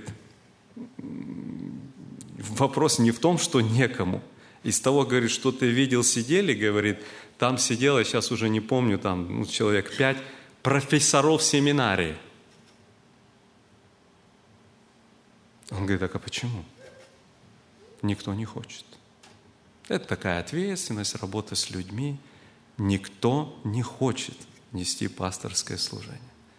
вопрос не в том, что некому. Из того, говорит, что ты видел, сидели, говорит, там сидело, сейчас уже не помню, там человек 5 профессоров семинарии. Он говорит, так а почему? Никто не хочет. Это такая ответственность, работа с людьми. Никто не хочет нести пасторское служение.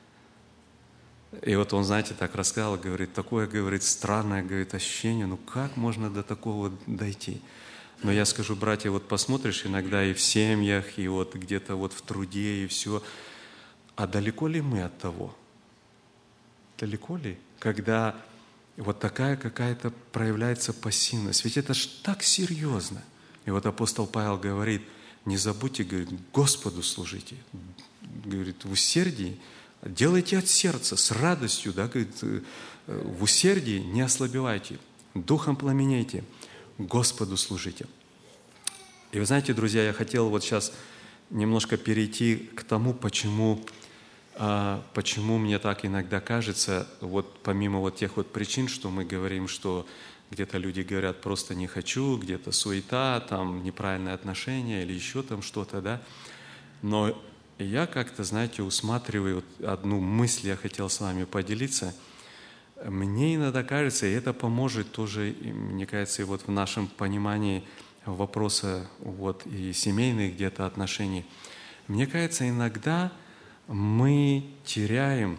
И вот он, знаете, так рассказал, говорит, такое, говорит, странное, говорит, ощущение, ну как можно до такого дойти? Но я скажу, братья, вот посмотришь иногда и в семьях, и вот где-то вот в труде, и все. А далеко ли мы от того? Далеко ли? Когда вот такая какая-то проявляется пассивность. Ведь это ж так серьезно. И вот апостол Павел говорит, не забудьте, говорит, Господу служите. Говорит, в усердии, делайте от сердца, с радостью, да, говорит, в усердии не ослабевайте, духом пламенейте. Господу служите. И вы знаете, друзья, я хотел вот сейчас немножко перейти к тому, почему мне так иногда кажется, вот помимо вот тех вот причин, что мы говорим, что где-то люди говорят просто не хочу, где-то суета, там неправильное отношение или еще там что-то, да. Но я как-то, знаете, усматриваю вот одну мысль, я хотел с вами поделиться. Мне иногда кажется, и это поможет тоже, мне кажется, и вот в нашем понимании вопроса вот и семейных где-то отношений. Мне кажется, иногда мы теряем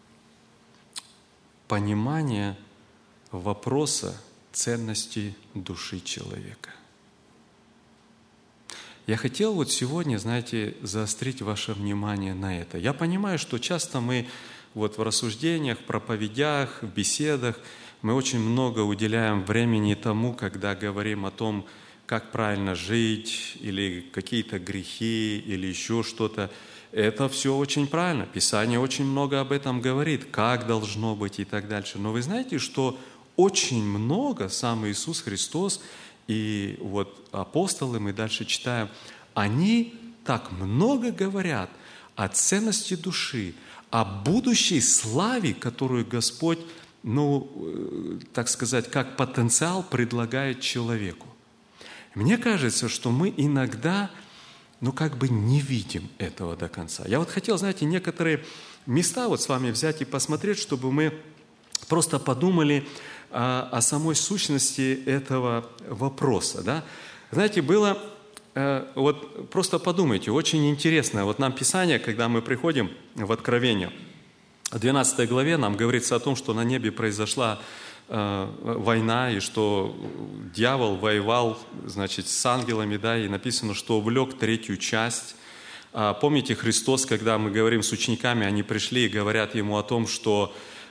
понимание вопроса ценности души человека. Я хотел вот сегодня, знаете, заострить ваше внимание на это. Я понимаю, что часто мы вот в рассуждениях, в проповедях, в беседах мы очень много уделяем времени тому, когда говорим о том, как правильно жить, или какие-то грехи, или еще что-то. Это все очень правильно. Писание очень много об этом говорит, как должно быть и так дальше. Но вы знаете, что очень много сам Иисус Христос и вот апостолы, мы дальше читаем, они так много говорят о ценности души, о будущей славе, которую Господь, так сказать, как потенциал предлагает человеку. Мне кажется, что мы иногда, не видим этого до конца. Я вот хотел, знаете, некоторые места вот с вами взять и посмотреть, чтобы мы просто подумали о самой сущности этого вопроса. Да? Знаете, было, вот просто подумайте, очень интересно, вот нам Писание, когда мы приходим в Откровение, в 12 главе нам говорится о том, что на небе произошла война, и что дьявол воевал, значит, с ангелами, да, и написано, что увлек третью часть. Помните, Христос, когда мы говорим с учениками, они пришли и говорят Ему о том, что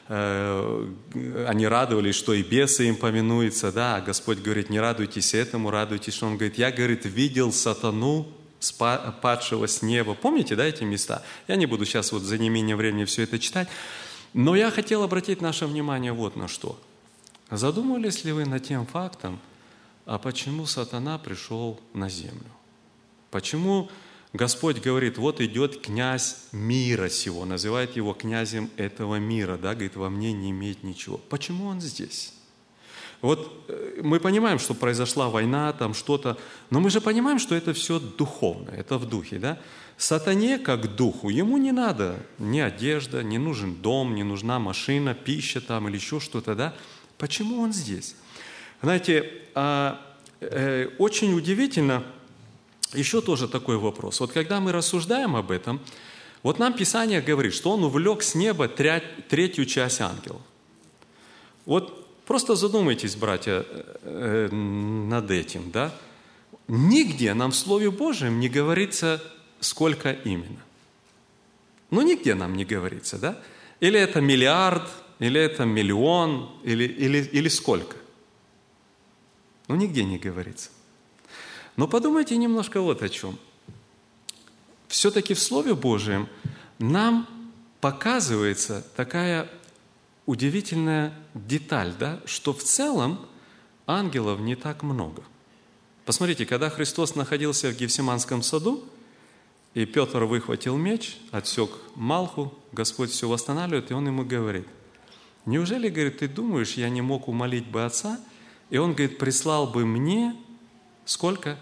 они радовались, что и бесы им поминуются, да, а Господь говорит, не радуйтесь этому, радуйтесь, что Он говорит, я, говорит, видел сатану, падшего с неба. Помните, да, эти места? Я не буду сейчас вот за неимением времени все это читать, но я хотел обратить наше внимание вот на что. Задумывались ли вы над тем фактом, а почему сатана пришел на землю? Почему Господь говорит, вот идет князь мира сего, называет его князем этого мира, да, говорит, во мне не имеет ничего. Почему он здесь? Вот мы понимаем, что произошла война, там что-то, но мы же понимаем, что это все духовно, это в духе, да? Сатане, как духу, ему не надо ни одежда, не нужен дом, не нужна машина, пища там или еще что-то, да? Почему он здесь? Знаете, очень удивительно, еще тоже такой вопрос. Вот когда мы рассуждаем об этом, вот нам Писание говорит, что он увлек с неба третью часть ангелов. Вот просто задумайтесь, братья, над этим, да? Нигде нам в Слове Божьем не говорится, сколько именно. Ну, нигде нам не говорится, да? Или это миллиард, или это миллион, или сколько. Ну, нигде не говорится. Но подумайте немножко вот о чем. Все-таки в Слове Божьем нам показывается такая удивительная деталь, да, что в целом ангелов не так много. Посмотрите, когда Христос находился в Гефсиманском саду, и Петр выхватил меч, отсек Малху, Господь все восстанавливает, и Он ему говорит: неужели, говорит, ты думаешь, я не мог умолить бы Отца, и Он, говорит, прислал бы мне сколько?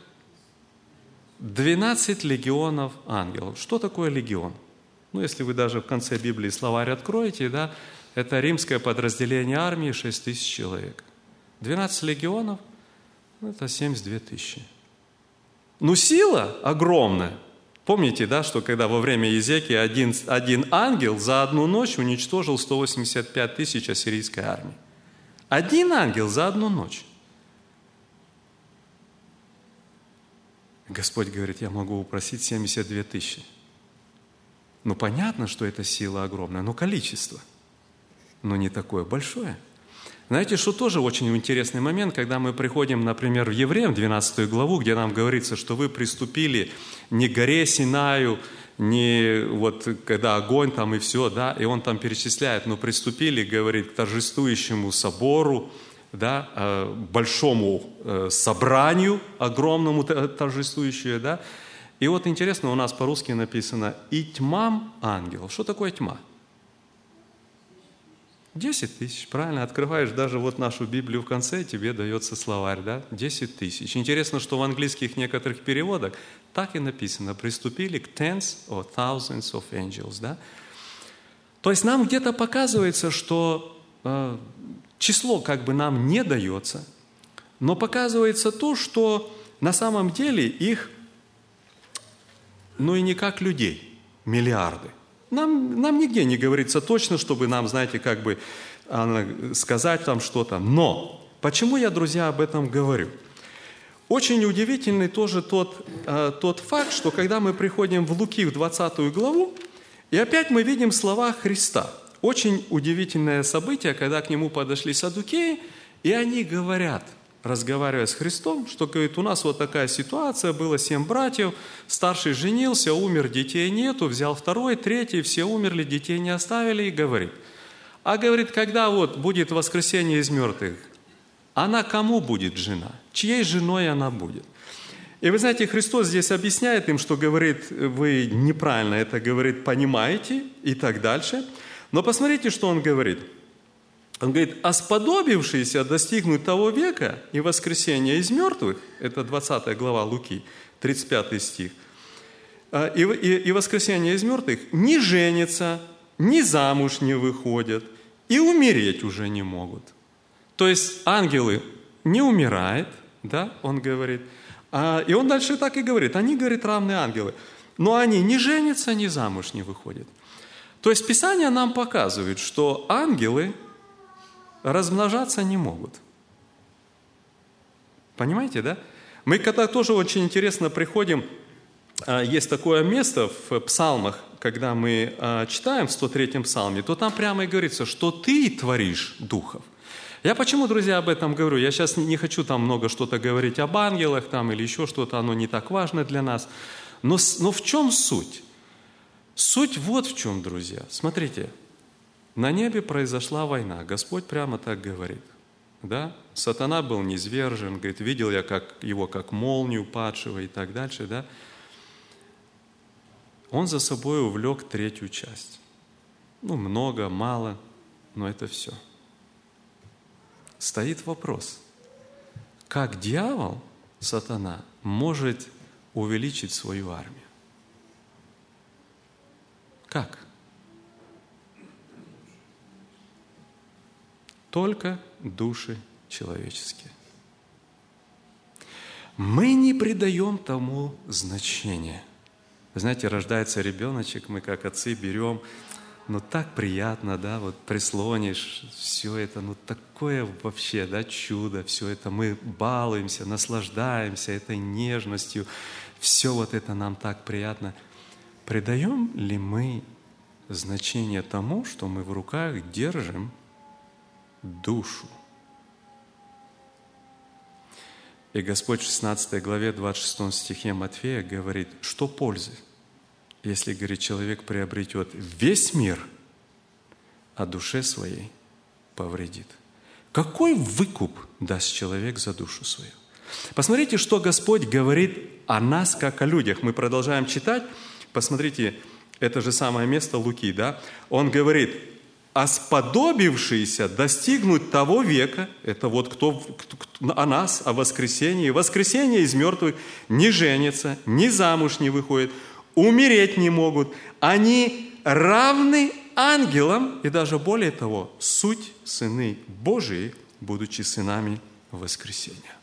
12 легионов ангелов. Что такое легион? Ну, если вы даже в конце Библии словарь откроете, да, это римское подразделение армии, 6 тысяч человек. 12 легионов – это 72 тысячи. Ну, сила огромная. Помните, да, что когда во время Иезекии один ангел за одну ночь уничтожил 185 тысяч ассирийской армии. Один ангел за одну ночь. Господь говорит, я могу упросить 72 тысячи. Ну, понятно, что это сила огромная, но количество, но не такое большое. Знаете, что тоже очень интересный момент, когда мы приходим, например, в Евреям, 12 главу, где нам говорится, что вы приступили не к горе Синаю, не вот когда огонь там и все, да, и он там перечисляет, но приступили, говорит, к торжествующему собору, да, большому собранию, огромному торжествующему, да. И вот интересно, у нас по-русски написано «и тьмам ангелов». Что такое тьма? 10 тысяч, правильно, открываешь даже вот нашу Библию в конце, тебе дается словарь, да, 10 тысяч. Интересно, что в английских некоторых переводах так и написано, приступили к tens or thousands of angels, да. То есть нам где-то показывается, что число как бы нам не дается, но показывается то, что на самом деле их, ну и не как людей, миллиарды. Нам нигде не говорится точно, чтобы нам, знаете, как бы сказать там что-то. Но почему я, друзья, об этом говорю? Очень удивительный тоже тот факт, что когда мы приходим в Луки, в 20 главу, и опять мы видим слова Христа. Очень удивительное событие, когда к Нему подошли саддукеи, и они говорят, разговаривая с Христом, что, говорит, у нас вот такая ситуация, было 7 братьев, старший женился, умер, детей нету, взял второй, третий, все умерли, детей не оставили, и говорит, говорит, когда вот будет воскресение из мертвых, она кому будет жена? Чьей женой она будет? И вы знаете, Христос здесь объясняет им, что, говорит, вы неправильно это, говорит, понимаете, и так дальше. Но посмотрите, что Он говорит. Он говорит, а сподобившиеся достигнуть того века и воскресения из мертвых, это 20 глава Луки, 35 стих, и воскресение из мертвых не женятся, ни замуж не выходят, и умереть уже не могут. То есть ангелы не умирают, да, он говорит, и он дальше так и говорит, они, говорит, равные ангелы, но они не женятся, ни замуж не выходят. То есть Писание нам показывает, что ангелы размножаться не могут. Понимаете, да? Мы когда тоже очень интересно приходим, есть такое место в псалмах, когда мы читаем в 103-м псалме, то там прямо и говорится, что ты творишь духов. Я почему, друзья, об этом говорю? Я сейчас не хочу там много что-то говорить об ангелах там, или еще что-то, оно не так важно для нас. Но в чем суть? Суть вот в чем, друзья. Смотрите, на небе произошла война. Господь прямо так говорит. Да? Сатана был низвержен, говорит, видел я его как молнию падшего и так дальше. Да? Он за собой увлек третью часть. Ну, много, мало, но это все. Стоит вопрос, как дьявол, сатана, может увеличить свою армию? Как? Только души человеческие. Мы не придаем тому значения. Вы знаете, рождается ребеночек, мы как отцы берем, так приятно, да, вот прислонишь, все это, такое вообще, да, чудо, все это мы балуемся, наслаждаемся этой нежностью, все вот это нам так приятно. Придаем ли мы значение тому, что мы в руках держим душу? И Господь в 16 главе, 26 стихе Матфея говорит, что пользы, если, говорит, человек приобретет весь мир, а душе своей повредит. Какой выкуп даст человек за душу свою? Посмотрите, что Господь говорит о нас, как о людях. Мы продолжаем читать. Посмотрите, это же самое место Луки, да? Он говорит, а сподобившиеся достигнуть того века, это вот кто о нас, о воскресении, воскресение из мертвых не женятся, ни замуж не выходят, умереть не могут, они равны ангелам, и даже более того, суть сыны Божии, будучи сынами воскресения.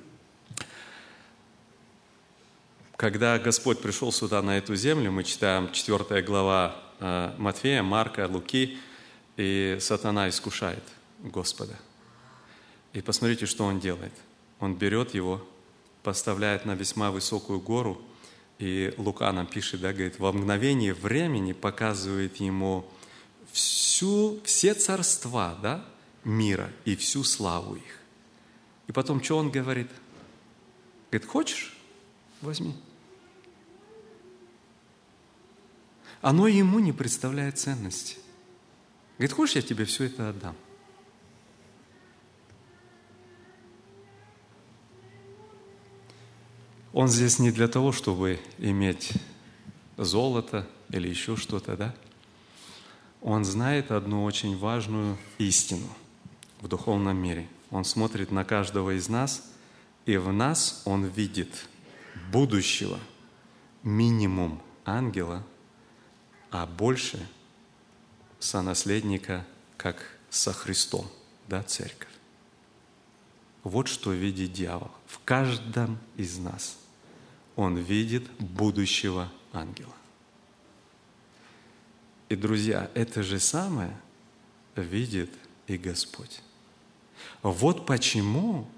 Когда Господь пришел сюда, на эту землю, мы читаем 4 глава Матфея, Марка, Луки, и сатана искушает Господа. И посмотрите, что он делает. Он берет его, поставляет на весьма высокую гору, и Лука нам пишет, да, говорит, во мгновение времени показывает ему все царства, да, мира и всю славу их. И потом, что он говорит? Говорит, хочешь? Возьми. Оно ему не представляет ценности. Говорит, хочешь, я тебе все это отдам? Он здесь не для того, чтобы иметь золото или еще что-то, да? Он знает одну очень важную истину в духовном мире. Он смотрит на каждого из нас, и в нас он видит будущего минимум ангела, а больше сонаследника, как со Христом, да, церковь. Вот что видит дьявол. В каждом из нас он видит будущего ангела. И, друзья, это же самое видит и Господь. Вот почему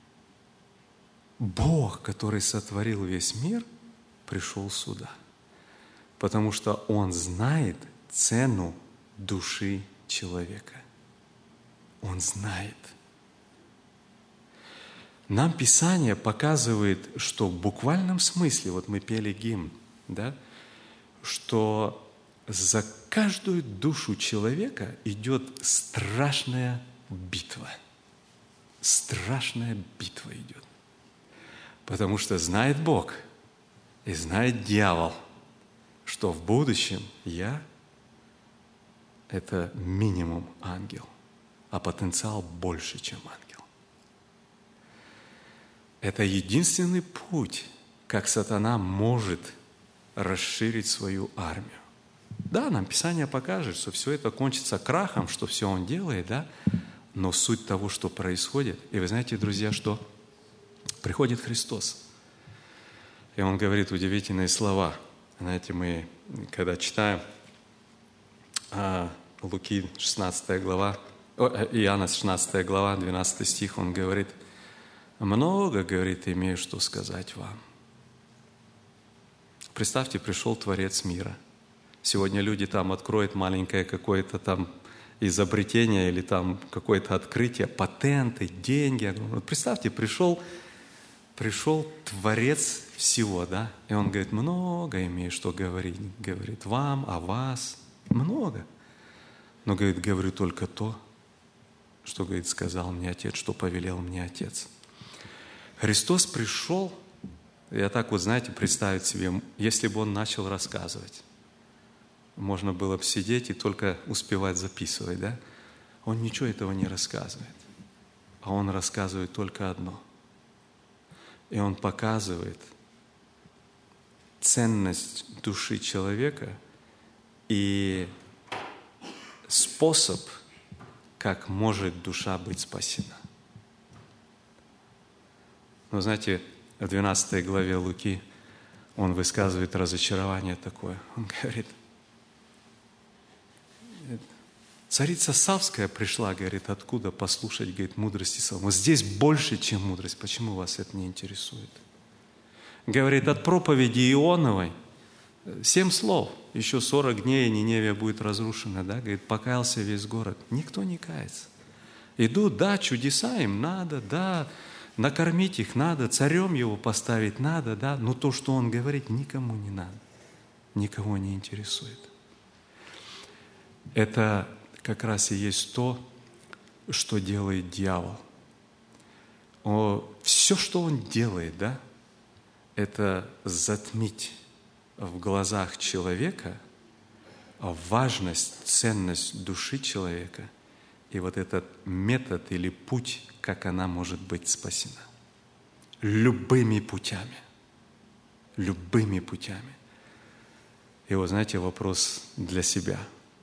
Бог, который сотворил весь мир, пришел сюда. Потому что Он знает цену души человека. Он знает. Нам Писание показывает, что в буквальном смысле, вот мы пели гимн, да, что за каждую душу человека идет страшная битва. Страшная битва идет. Потому что знает Бог и знает дьявол, что в будущем я – это минимум ангел, а потенциал больше, чем ангел. Это единственный путь, как сатана может расширить свою армию. Да, нам Писание покажет, что все это кончится крахом, что все он делает, да, но суть того, что происходит, и вы знаете, друзья, что приходит Христос, и Он говорит удивительные слова. Знаете, мы, когда читаем Луки 16 глава, Иоанна 16 глава, 12 стих, Он говорит, много, говорит, имею что сказать вам. Представьте, пришел Творец мира. Сегодня люди там откроют маленькое какое-то там изобретение или там какое-то открытие, патенты, деньги. Вот представьте, пришел Творец всего, да? И он говорит, много имею что говорить. Говорит, вам, о вас, много. Но, говорит, говорю только то, что, говорит, сказал мне Отец, что повелел мне Отец. Христос пришел, я так вот, знаете, представить себе, если бы Он начал рассказывать, можно было бы сидеть и только успевать записывать, да? Он ничего этого не рассказывает, а Он рассказывает только одно. И Он показывает ценность души человека и способ как может душа быть спасена. Но знаете, в 12 главе Луки он высказывает разочарование такое. Он говорит, царица Савская пришла, говорит, откуда послушать, говорит, мудрости Соломона. Здесь больше, чем мудрость. Почему вас это не интересует? Говорит, от проповеди Ионовой 7 слов. Еще 40 дней, и Ниневия будет разрушена. Да? Говорит, покаялся весь город. Никто не кается. Идут, да, чудеса им надо, да, накормить их надо, царем его поставить надо, да, но то, что он говорит, никому не надо, никого не интересует. Это как раз и есть то, что делает дьявол. Все, что он делает, да, это затмить в глазах человека важность, ценность души человека и вот этот метод или путь, как она может быть спасена. Любыми путями. Любыми путями. И вот знаете, вопрос для себя.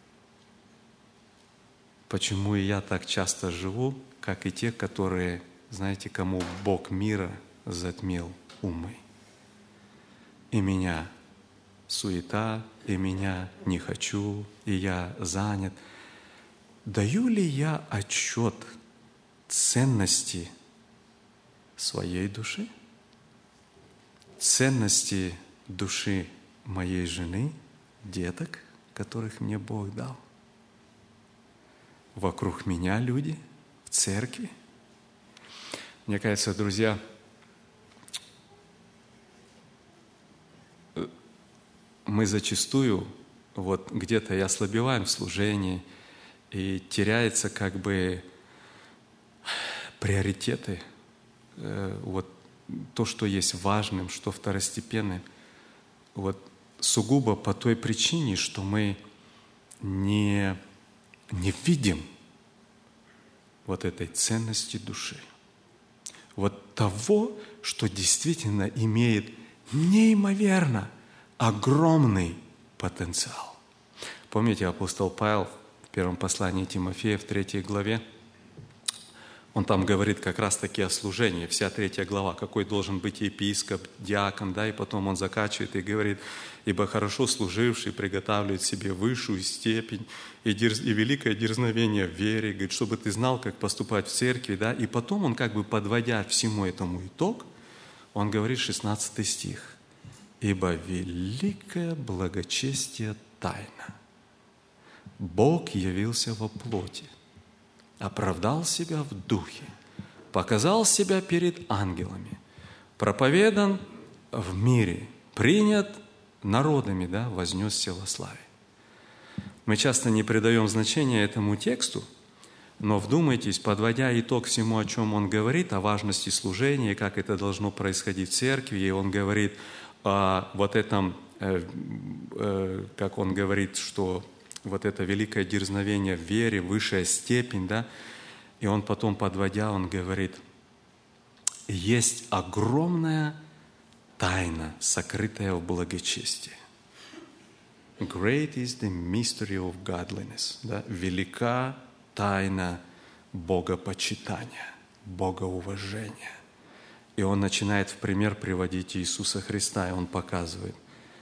Почему и я так часто живу, как и те, которые, знаете, кому Бог мира затмил умы? И меня суета, и меня не хочу, и я занят. Даю ли я отчет ценности своей души, ценности души моей жены, деток, которых мне Бог дал? Вокруг меня люди, в церкви. Мне кажется, друзья, мы зачастую вот где-то и ослабеваем в служении, и теряется как бы приоритеты, вот то, что есть важным, что второстепенным, вот сугубо по той причине, что мы не видим вот этой ценности души, вот того, что действительно имеет неимоверно огромный потенциал. Помните, апостол Павел в первом послании Тимофея, в 3 главе, он там говорит как раз-таки о служении, вся 3 глава, какой должен быть епископ, диакон, да, и потом он заканчивает и говорит, ибо хорошо служивший приготавливает себе высшую степень и великое дерзновение в вере, говорит, чтобы ты знал, как поступать в церкви, да, и потом он как бы подводя всему этому итог, он говорит 16 стих, ибо великое благочестие тайна. Бог явился во плоти, оправдал себя в духе, показал себя перед ангелами, проповедан в мире, принят народами, да, вознесся во славе. Мы часто не придаем значения этому тексту, но вдумайтесь, подводя итог всему, о чем он говорит, о важности служения, как это должно происходить в церкви, и он говорит о вот этом, как он говорит, что вот это великое дерзновение в вере, высшая степень, да, и он потом, подводя, он говорит, есть огромная тайна, сокрытая в благочестии. Great is the mystery of godliness. Да? Велика тайна богопочитания, богоуважения. И он начинает в пример приводить Иисуса Христа, и он показывает,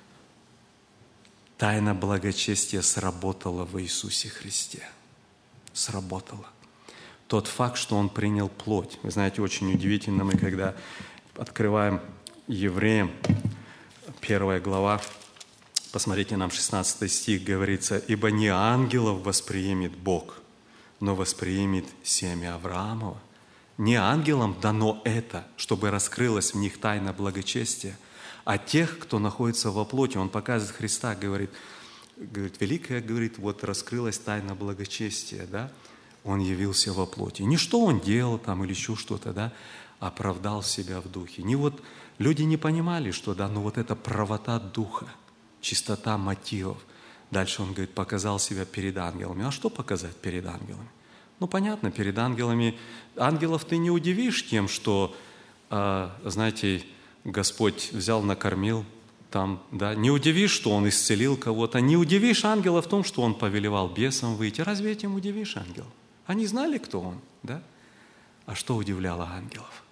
тайна благочестия сработала в Иисусе Христе. Сработала. Тот факт, что Он принял плоть. Вы знаете, очень удивительно, мы когда открываем Евреям, 1 глава, посмотрите, нам 16 стих говорится, «Ибо не ангелов восприемет Бог, но восприемет семя Авраамова». Не ангелам дано это, чтобы раскрылась в них тайна благочестия, а тех, кто находится во плоти. Он показывает Христа, говорит, великая, говорит, вот раскрылась тайна благочестия, да? Он явился во плоти. Не что он делал там или еще что-то, да? Оправдал себя в духе. Не вот, люди не понимали, что, да, но вот эта правота духа, чистота мотивов. Дальше он говорит, показал себя перед ангелами. А что показать перед ангелами? Ну, понятно, перед ангелами, ангелов ты не удивишь тем, что, знаете, Господь взял, накормил там, да, не удивишь, что Он исцелил кого-то, не удивишь ангела в том, что Он повелевал бесам выйти. Разве этим удивишь ангел? Они знали, кто Он, да? А что удивляло ангелов?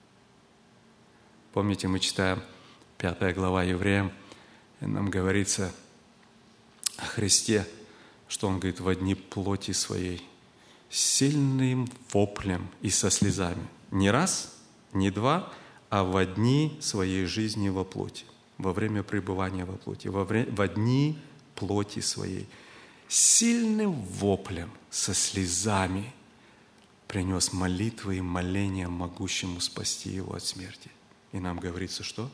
Помните, мы читаем 5 глава Евреям, и нам говорится о Христе, что Он говорит: «Во дни плоти своей, сильным воплем и со слезами». Не раз, не два, а во дни своей жизни во плоти, во время пребывания во плоти, во дни плоти своей, сильным воплем, со слезами принес молитвы и моления могущему спасти его от смерти. И нам говорится, что?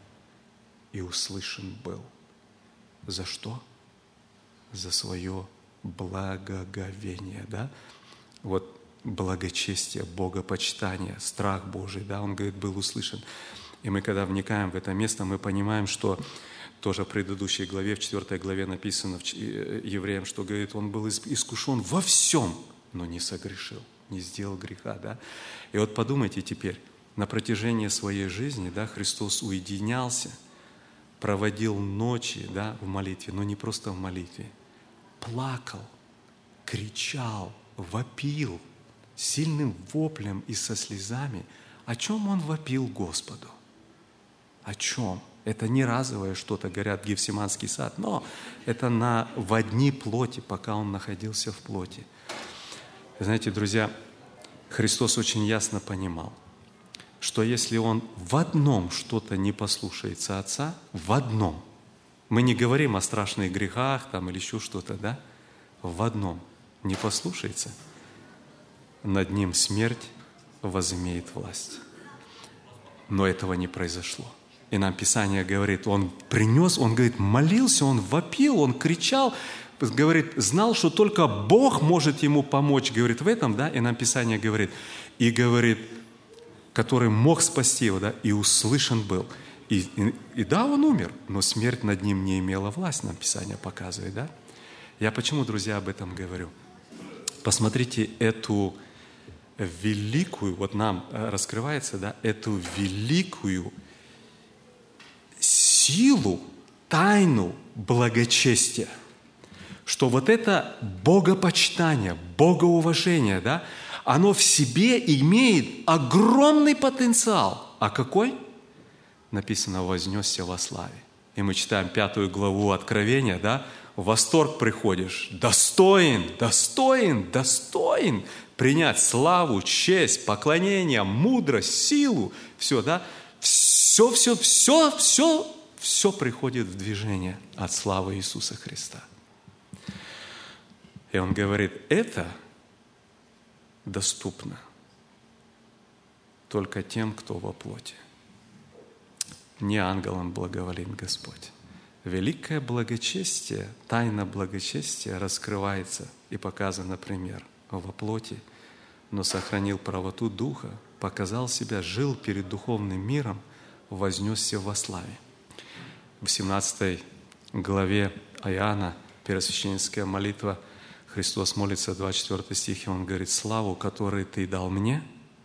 И услышан был. За что? За свое благоговение, да? Вот благочестие, богопочитание, страх Божий, да, он говорит, был услышан. И мы, когда вникаем в это место, мы понимаем, что тоже в предыдущей главе, в 4 главе написано Евреям, что, говорит, он был искушен во всем, но не согрешил, не сделал греха, да. И вот подумайте теперь, на протяжении своей жизни, да, Христос уединялся, проводил ночи, да, в молитве, но не просто в молитве, плакал, кричал, вопил сильным воплем и со слезами. О чем он вопил Господу? О чем? Это не разовое что-то, говорят, Гефсиманский сад, но это во дни плоти, пока он находился в плоти. Знаете, друзья, Христос очень ясно понимал, что если он в одном что-то не послушается Отца, в одном, мы не говорим о страшных грехах там, или еще что-то, да? В одном не послушается, над ним смерть возымеет власть. Но этого не произошло. И нам Писание говорит, он принес, он, говорит, молился, он вопил, он кричал, говорит, знал, что только Бог может ему помочь, говорит, в этом, да, и нам Писание говорит, и говорит, который мог спасти его, да, и услышан был. И да, он умер, но смерть над ним не имела власти, нам Писание показывает, да. Я почему, друзья, об этом говорю? Посмотрите эту великую, вот нам раскрывается, да, эту великую силу, тайну благочестия, что вот это богопочитание, богоуважение, да, оно в себе имеет огромный потенциал. А какой? Написано, вознесся во славе. И мы читаем 5 главу Откровения, да, в восторг приходишь, достоин, достоин, достоин принять славу, честь, поклонение, мудрость, силу, все, да, все приходит в движение от славы Иисуса Христа. И Он говорит, это доступно только тем, кто во плоти. Не ангелам благоволит Господь. Великое благочестие, тайна благочестия раскрывается и показана, например, во плоти, но сохранил правоту Духа, показал себя, жил перед духовным миром, вознесся во славе. В 17 главе Иоанна, первосвященническая молитва, Христос молится, 24 стих, и Он говорит, славу, которую Ты дал мне,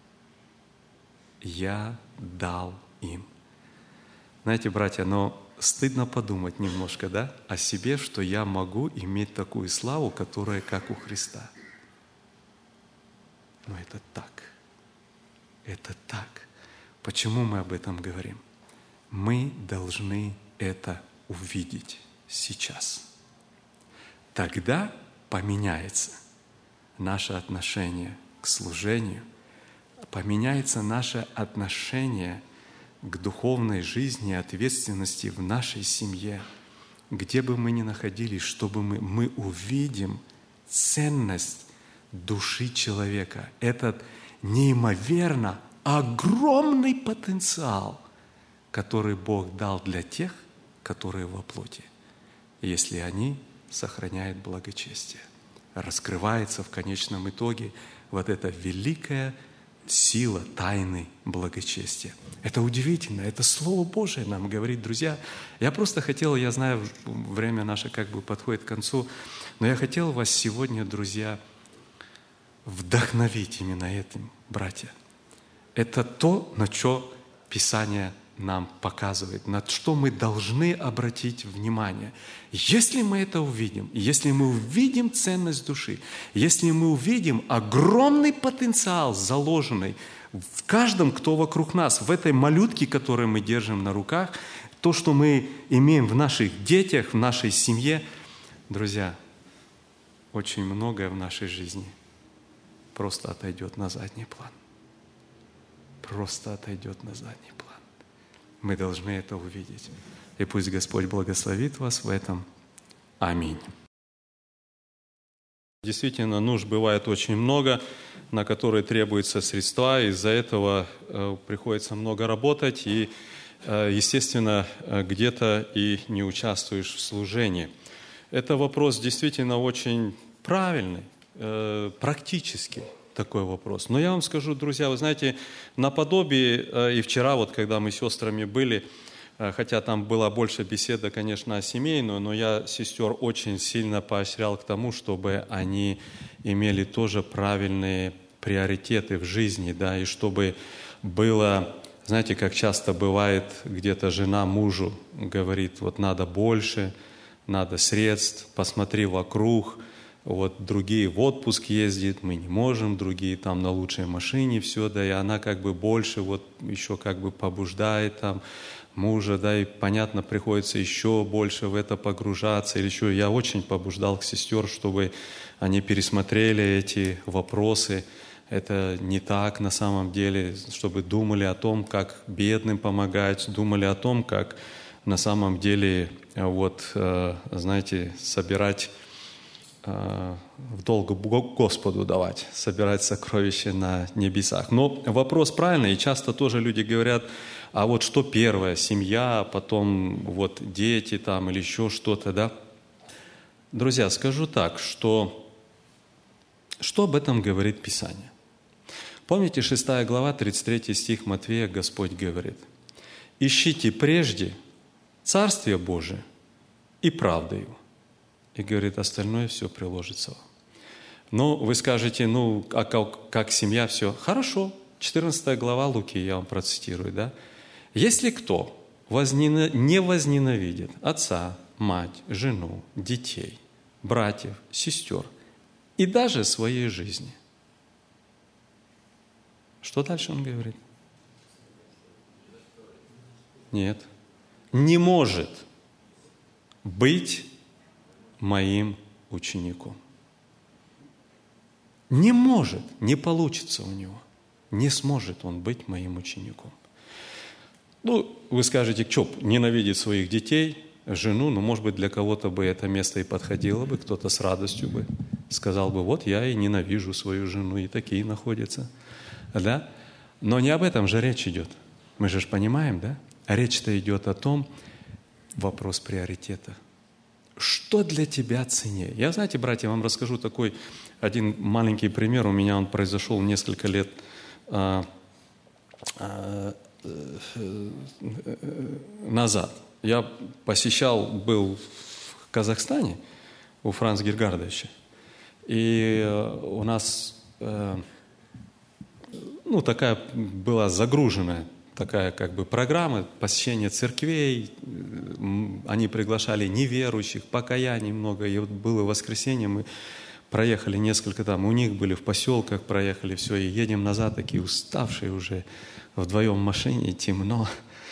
я дал им. Знаете, братья, но стыдно подумать немножко, да, о себе, что я могу иметь такую славу, которая как у Христа. Но это так. Это так. Почему мы об этом говорим? Мы должны это увидеть сейчас. Тогда поменяется наше отношение к служению, поменяется наше отношение к духовной жизни и ответственности в нашей семье, где бы мы ни находились, чтобы мы увидим ценность души человека, этот неимоверно огромный потенциал, который Бог дал для тех, которые во плоти, если они сохраняют благочестие. Раскрывается в конечном итоге вот эта великая сила тайны благочестия. Это удивительно, это Слово Божие нам говорит, друзья. Я просто хотел, я знаю, время наше как бы подходит к концу, но я хотел вас сегодня, друзья, вдохновить именно этим, братья. Это то, на что Писание нам показывает, на что мы должны обратить внимание. Если мы это увидим, если мы увидим ценность души, если мы увидим огромный потенциал, заложенный в каждом, кто вокруг нас, в этой малютке, которую мы держим на руках, то, что мы имеем в наших детях, в нашей семье, друзья, очень многое в нашей жизни просто отойдет на задний план. Просто отойдет на задний план. Мы должны это увидеть. И пусть Господь благословит вас в этом. Аминь. Действительно, нужд бывает очень много, на которые требуются средства. Из-за этого приходится много работать, и, естественно, где-то и не участвуешь в служении. Это вопрос действительно очень правильный, практический такой вопрос. Но я вам скажу, друзья, вы знаете, наподобие, и вчера, вот когда мы с сестрами были, хотя там была больше беседа, конечно, о семейную, но я сестер очень сильно поощрял к тому, чтобы они имели тоже правильные приоритеты в жизни, да, и чтобы было, знаете, как часто бывает, где-то жена мужу говорит, вот надо больше, надо средств, посмотри вокруг, вот другие в отпуск ездят, мы не можем, другие там на лучшей машине, все, да, и она как бы больше вот еще как бы побуждает там мужа, да, и понятно, приходится еще больше в это погружаться, или еще я очень побуждал сестер, чтобы они пересмотрели эти вопросы, это не так на самом деле, чтобы думали о том, как бедным помогать, думали о том, как на самом деле, вот, знаете, собирать в долг Господу давать, собирать сокровища на небесах. Но вопрос правильный, и часто тоже люди говорят, а вот что первое, семья, потом вот дети там или еще что-то, да? Друзья, скажу так, что об этом говорит Писание? Помните, 6 глава, 33 стих Матфея, Господь говорит, «Ищите прежде Царствие Божие и правду Его». И говорит, остальное все приложится вам. Но вы скажете, ну, а как семья, все. Хорошо, 14 глава Луки, я вам процитирую, да? «Если кто не возненавидит отца, мать, жену, детей, братьев, сестер и даже своей жизни». Что дальше он говорит? Нет. «Не может быть моим учеником». Не может, не получится у него. Не сможет он быть моим учеником. Ну, вы скажете, что, ненавидит своих детей, жену, ну, может быть, для кого-то бы это место и подходило бы, кто-то с радостью бы сказал бы, вот я и ненавижу свою жену, и такие находятся, да? Но не об этом же речь идет. Мы же понимаем, да? А речь-то идет о том, вопрос приоритета. Что для тебя ценнее? Я, знаете, братья, вам расскажу такой один маленький пример. У меня он произошел несколько лет назад. Я был в Казахстане у Франца Гергардовича. И у нас такая была загруженная такая как бы программа посещения церквей. Они приглашали неверующих, покаяний много. И вот было воскресенье, мы проехали несколько там, у них были в поселках, проехали все, и едем назад, такие уставшие уже, вдвоем в машине, темно.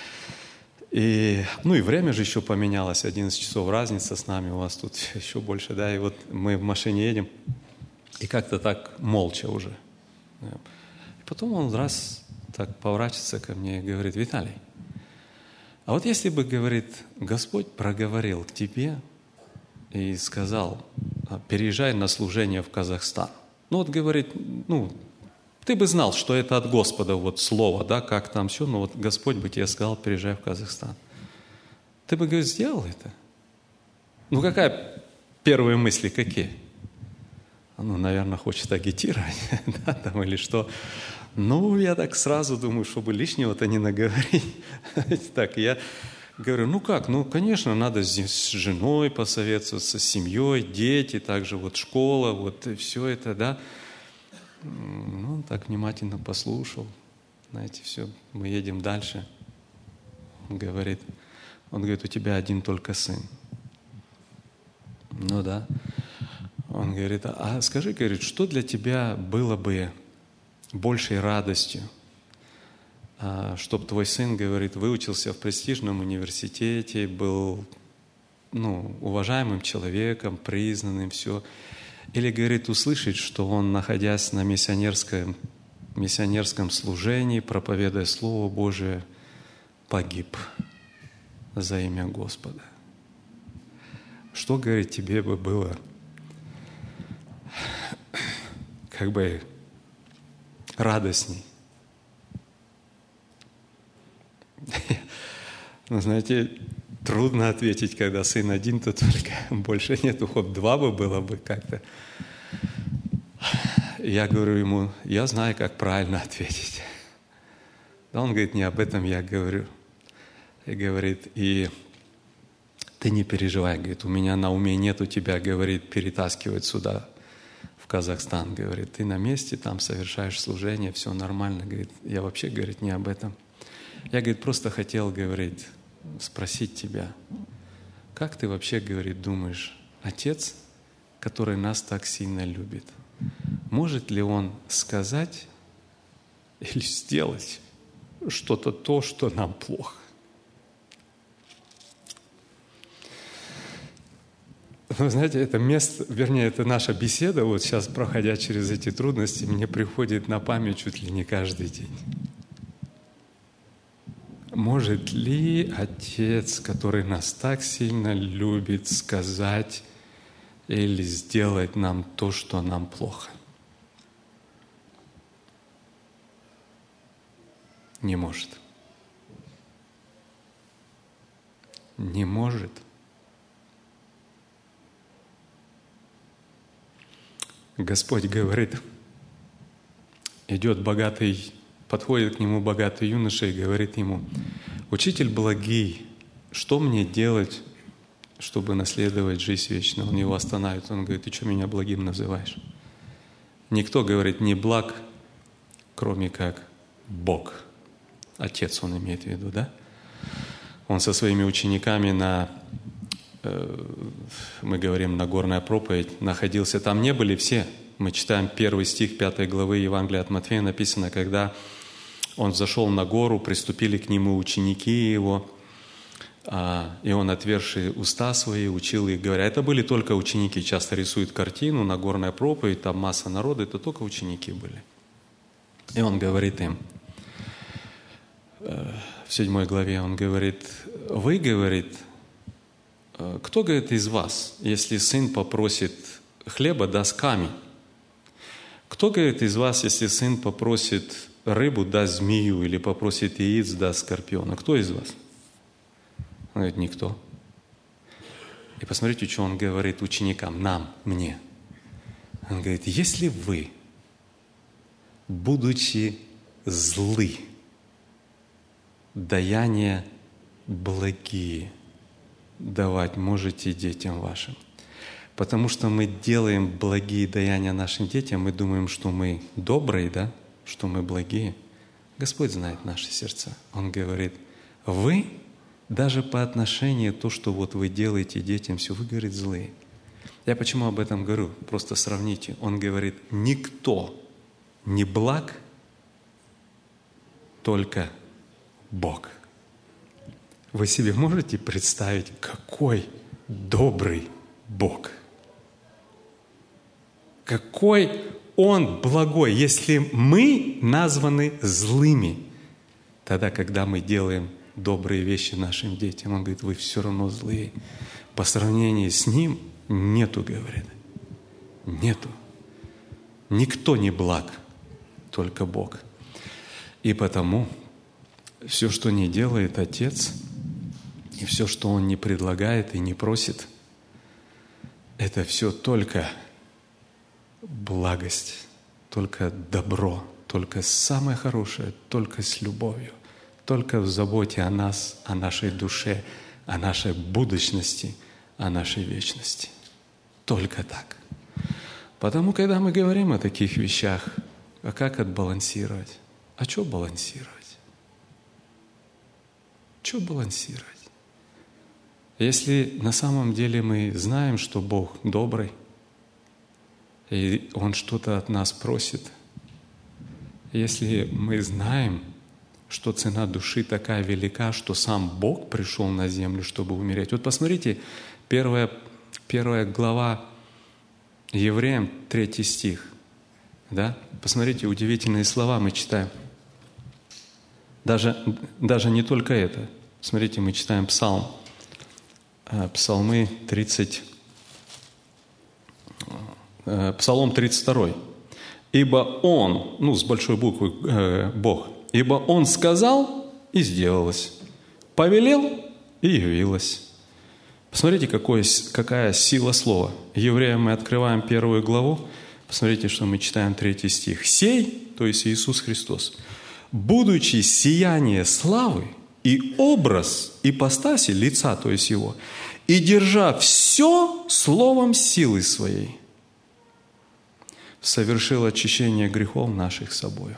И время же еще поменялось, 11 часов разница с нами, у вас тут еще больше, да, и вот мы в машине едем, и как-то так молча уже. И потом он раз так поворачивается ко мне и говорит, Виталий, а вот если бы, говорит, Господь проговорил к тебе и сказал, переезжай на служение в Казахстан. Говорит, ты бы знал, что это от Господа, вот слово, да, как там все, но вот Господь бы тебе сказал, переезжай в Казахстан. Ты бы, говорит, сделал это? Какая первые мысли, какие? Наверное, хочет агитировать, да, там, или что. Я так сразу думаю, чтобы лишнего-то не наговорить. Так, я говорю, конечно, надо с женой посоветоваться, с семьей, дети, также вот школа, вот все это, да. Так внимательно послушал, знаете, все, мы едем дальше. Он говорит, у тебя один только сын. Ну да. Он говорит, а скажи, говорит, что для тебя было бы большей радостью, чтобы твой сын, говорит, выучился в престижном университете, был уважаемым человеком, признанным, все. Или, говорит, услышать, что он, находясь на миссионерском служении, проповедуя Слово Божие, погиб за имя Господа. Что, говорит, тебе бы было радостней? Знаете, трудно ответить, когда сын один, то только больше нету, хоть два бы было бы как-то. Я говорю ему, я знаю, как правильно ответить. Да он говорит, не об этом я говорю. И говорит, и ты не переживай, говорит, у меня на уме нету тебя, говорит, перетаскивать сюда, в Казахстан, говорит, ты на месте, там совершаешь служение, все нормально, говорит, я вообще, говорит, не об этом. Я, говорит, просто хотел, говорит, спросить тебя, как ты вообще, говорит, думаешь, Отец, который нас так сильно любит, может ли Он сказать или сделать что-то то, что нам плохо? Вы знаете, это место, вернее, это наша беседа, вот сейчас, проходя через эти трудности, мне приходит на память чуть ли не каждый день. Может ли Отец, который нас так сильно любит, сказать или сделать нам то, что нам плохо? Не может. Не может. Господь говорит, подходит к нему богатый юноша и говорит ему, «Учитель благий, что мне делать, чтобы наследовать жизнь вечную?» Он его останавливает, он говорит, «Ты что меня благим называешь?» Никто, говорит, не благ, кроме как Бог. Отец он имеет в виду, да? Он со своими учениками мы говорим, Нагорная проповедь, находился. Там не были все. Мы читаем 1 стих 5 главы Евангелия от Матфея, написано, когда он взошел на гору, приступили к нему ученики его, и он, отверши уста свои, учил их, говоря. Это были только ученики. Часто рисуют картину, Нагорная проповедь, там масса народа, это только ученики были. И он говорит им, в 7 главе он говорит, вы, говорит, кто, говорит, из вас, если сын попросит хлеба, даст камень? Кто, говорит, из вас, если сын попросит рыбу, даст змею, или попросит яиц, даст скорпиона? Кто из вас? Он говорит, никто. И посмотрите, что он говорит ученикам, нам, мне. Он говорит, если вы, будучи злы, даяния благие давать можете детям вашим. Потому что мы делаем благие даяния нашим детям, мы думаем, что мы добрые, да? Что мы благие. Господь знает наши сердца. Он говорит, вы даже по отношению то, что вот вы делаете детям, все, вы, говорит, злые. Я почему об этом говорю? Просто сравните. Он говорит, никто не благ, только Бог. Вы себе можете представить, какой добрый Бог? Какой Он благой, если мы названы злыми, тогда, когда мы делаем добрые вещи нашим детям, Он говорит, вы все равно злые. По сравнению с Ним нету, говорит, нету. Никто не благ, только Бог. И потому все, что не делает Отец, и все, что Он не предлагает и не просит, это все только благость, только добро, только самое хорошее, только с любовью, только в заботе о нас, о нашей душе, о нашей будущности, о нашей вечности. Только так. Потому, когда мы говорим о таких вещах, а как отбалансировать? А что балансировать? Что балансировать? Если на самом деле мы знаем, что Бог добрый, и Он что-то от нас просит, если мы знаем, что цена души такая велика, что сам Бог пришел на землю, чтобы умереть. Вот посмотрите, первая глава Евреям, 3 стих. Да? Посмотрите, удивительные слова мы читаем. Даже не только это. Смотрите, мы читаем Псалмы 32. «Ибо Он», с большой буквы Бог, «ибо Он сказал, и сделалось, повелел, и явилось». Посмотрите, какая сила слова. Евреям мы открываем 1 главу, посмотрите, что мы читаем 3 стих. «Сей», то есть Иисус Христос, «будучи сияние славы и образ ипостаси лица, то есть Его, и держа все словом силы Своей, совершил очищение грехов наших собою».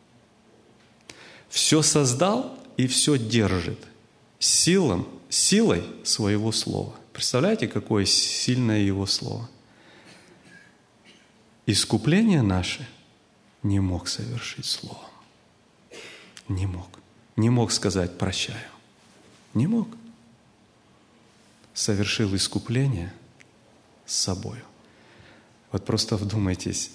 Все создал и все держит силой Своего Слова. Представляете, какое сильное Его Слово? Искупление наше не мог совершить словом. Не мог. Не мог сказать «прощаю». Не мог. Совершил искупление с собою. Вот просто вдумайтесь,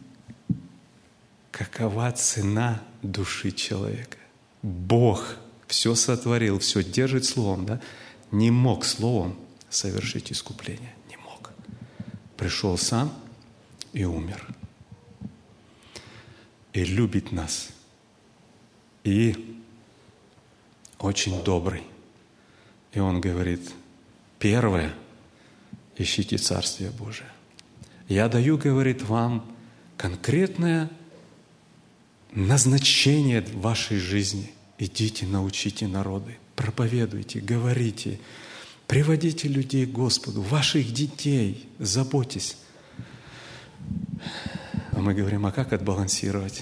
какова цена души человека. Бог все сотворил, все держит словом, да? Не мог словом совершить искупление. Не мог. Пришел сам и умер. И любит нас. И очень добрый. И Он говорит, первое, ищите Царствие Божие. Я даю, говорит, вам конкретное назначение в вашей жизни. Идите, научите народы, проповедуйте, говорите, приводите людей к Господу, ваших детей, заботьтесь. А мы говорим, а как отбалансировать?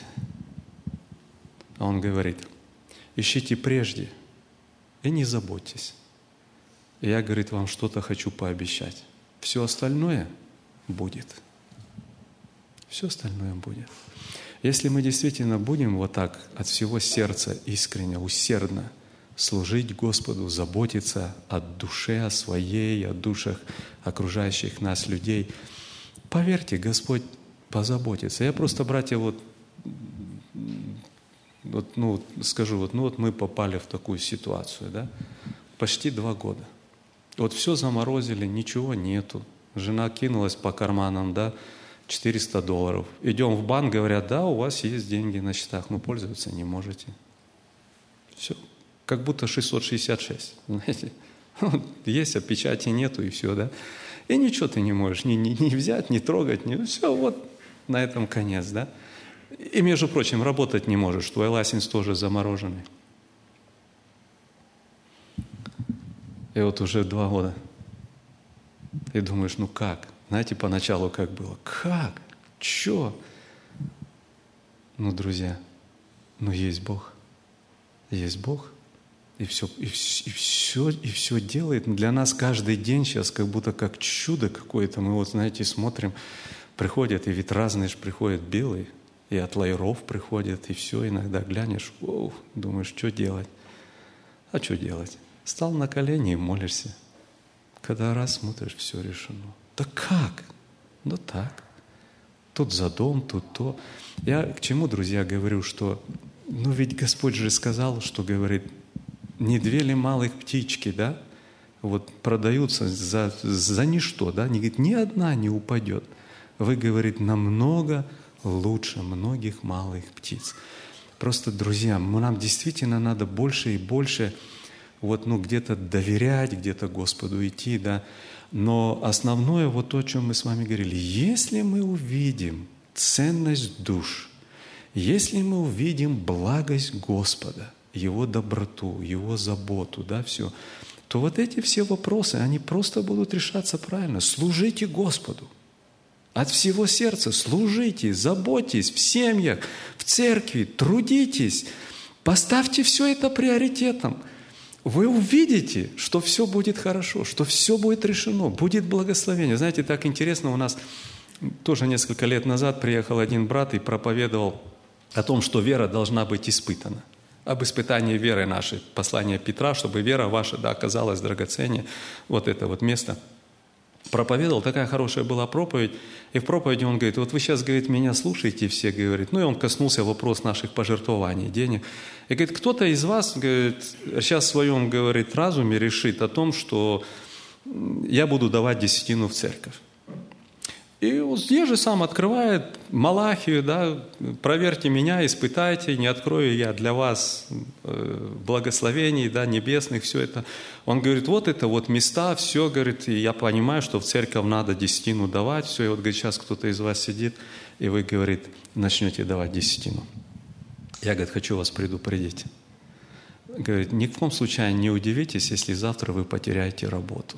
А Он говорит, ищите прежде и не заботьтесь. И я, говорит, вам что-то хочу пообещать. Все остальное будет. Все остальное будет. Если мы действительно будем вот так от всего сердца искренне, усердно служить Господу, заботиться о душе, о своей, о душах окружающих нас людей, поверьте, Господь позаботится. Я просто, братья, скажу, мы попали в такую ситуацию, да? Почти 2 года. Вот все заморозили, ничего нету. Жена кинулась по карманам, да, $400. Идем в банк, говорят, да, у вас есть деньги на счетах, но пользоваться не можете. Все, как будто 666, знаете. Есть, а печати нету, и все, да. И ничего ты не можешь ни взять, ни трогать, все, вот на этом конец, да. И, между прочим, работать не можешь, твой лайсенс тоже замороженный. И вот уже 2 года. И думаешь, как? Знаете, поначалу как было? Как? Чё? Друзья, есть Бог. Есть Бог. И все делает. Для нас каждый день сейчас как будто как чудо какое-то. Мы смотрим, приходят, и вид разные приходят, белые, и от лайров приходят, и все. Иногда глянешь, думаешь, что делать? А что делать? Стал на колени и молишься. Когда раз смотришь, все решено. Да как? Так. Тут за дом, тут то. Я к чему, друзья, говорю, что ведь Господь же сказал, что говорит, не 2 ли малых птички, да, продаются за ничто, да, говорит, ни одна не упадет. Вы, говорит, намного лучше многих малых птиц. Просто, друзья, нам действительно надо больше и больше где-то доверять, где-то Господу идти, да. Но основное то, о чем мы с вами говорили, если мы увидим ценность душ, если мы увидим благость Господа, Его доброту, Его заботу, да, все, то эти все вопросы, они просто будут решаться правильно. Служите Господу. От всего сердца служите, заботьтесь в семьях, в церкви, трудитесь. Поставьте все это приоритетом. вы увидите, что все будет хорошо, что все будет решено, будет благословение. Знаете, так интересно, у нас тоже несколько лет назад приехал один брат и проповедовал о том, что вера должна быть испытана. Об испытании веры нашей, послание Петра, чтобы вера ваша оказалась драгоценнее. Вот это вот место. Проповедовал, такая хорошая была проповедь. И в проповеди он говорит, вот вы сейчас, говорит, меня слушаете все, говорит. Ну и он коснулся вопроса наших пожертвований, денег. И говорит, кто-то из вас, говорит, сейчас в своем, говорит, разуме решит о том, что я буду давать десятину в церковь. И вот здесь же сам открывает Малахию, да, проверьте меня, испытайте, не открою я для вас благословений, да, небесных, все это. Он говорит, вот это вот места, все, говорит, и я понимаю, что в церковь надо десятину давать, все, и вот, говорит, сейчас кто-то из вас сидит, и вы, говорит, начнете давать десятину. Я, говорит, хочу вас предупредить. Говорит, ни в коем случае не удивитесь, если завтра вы потеряете работу.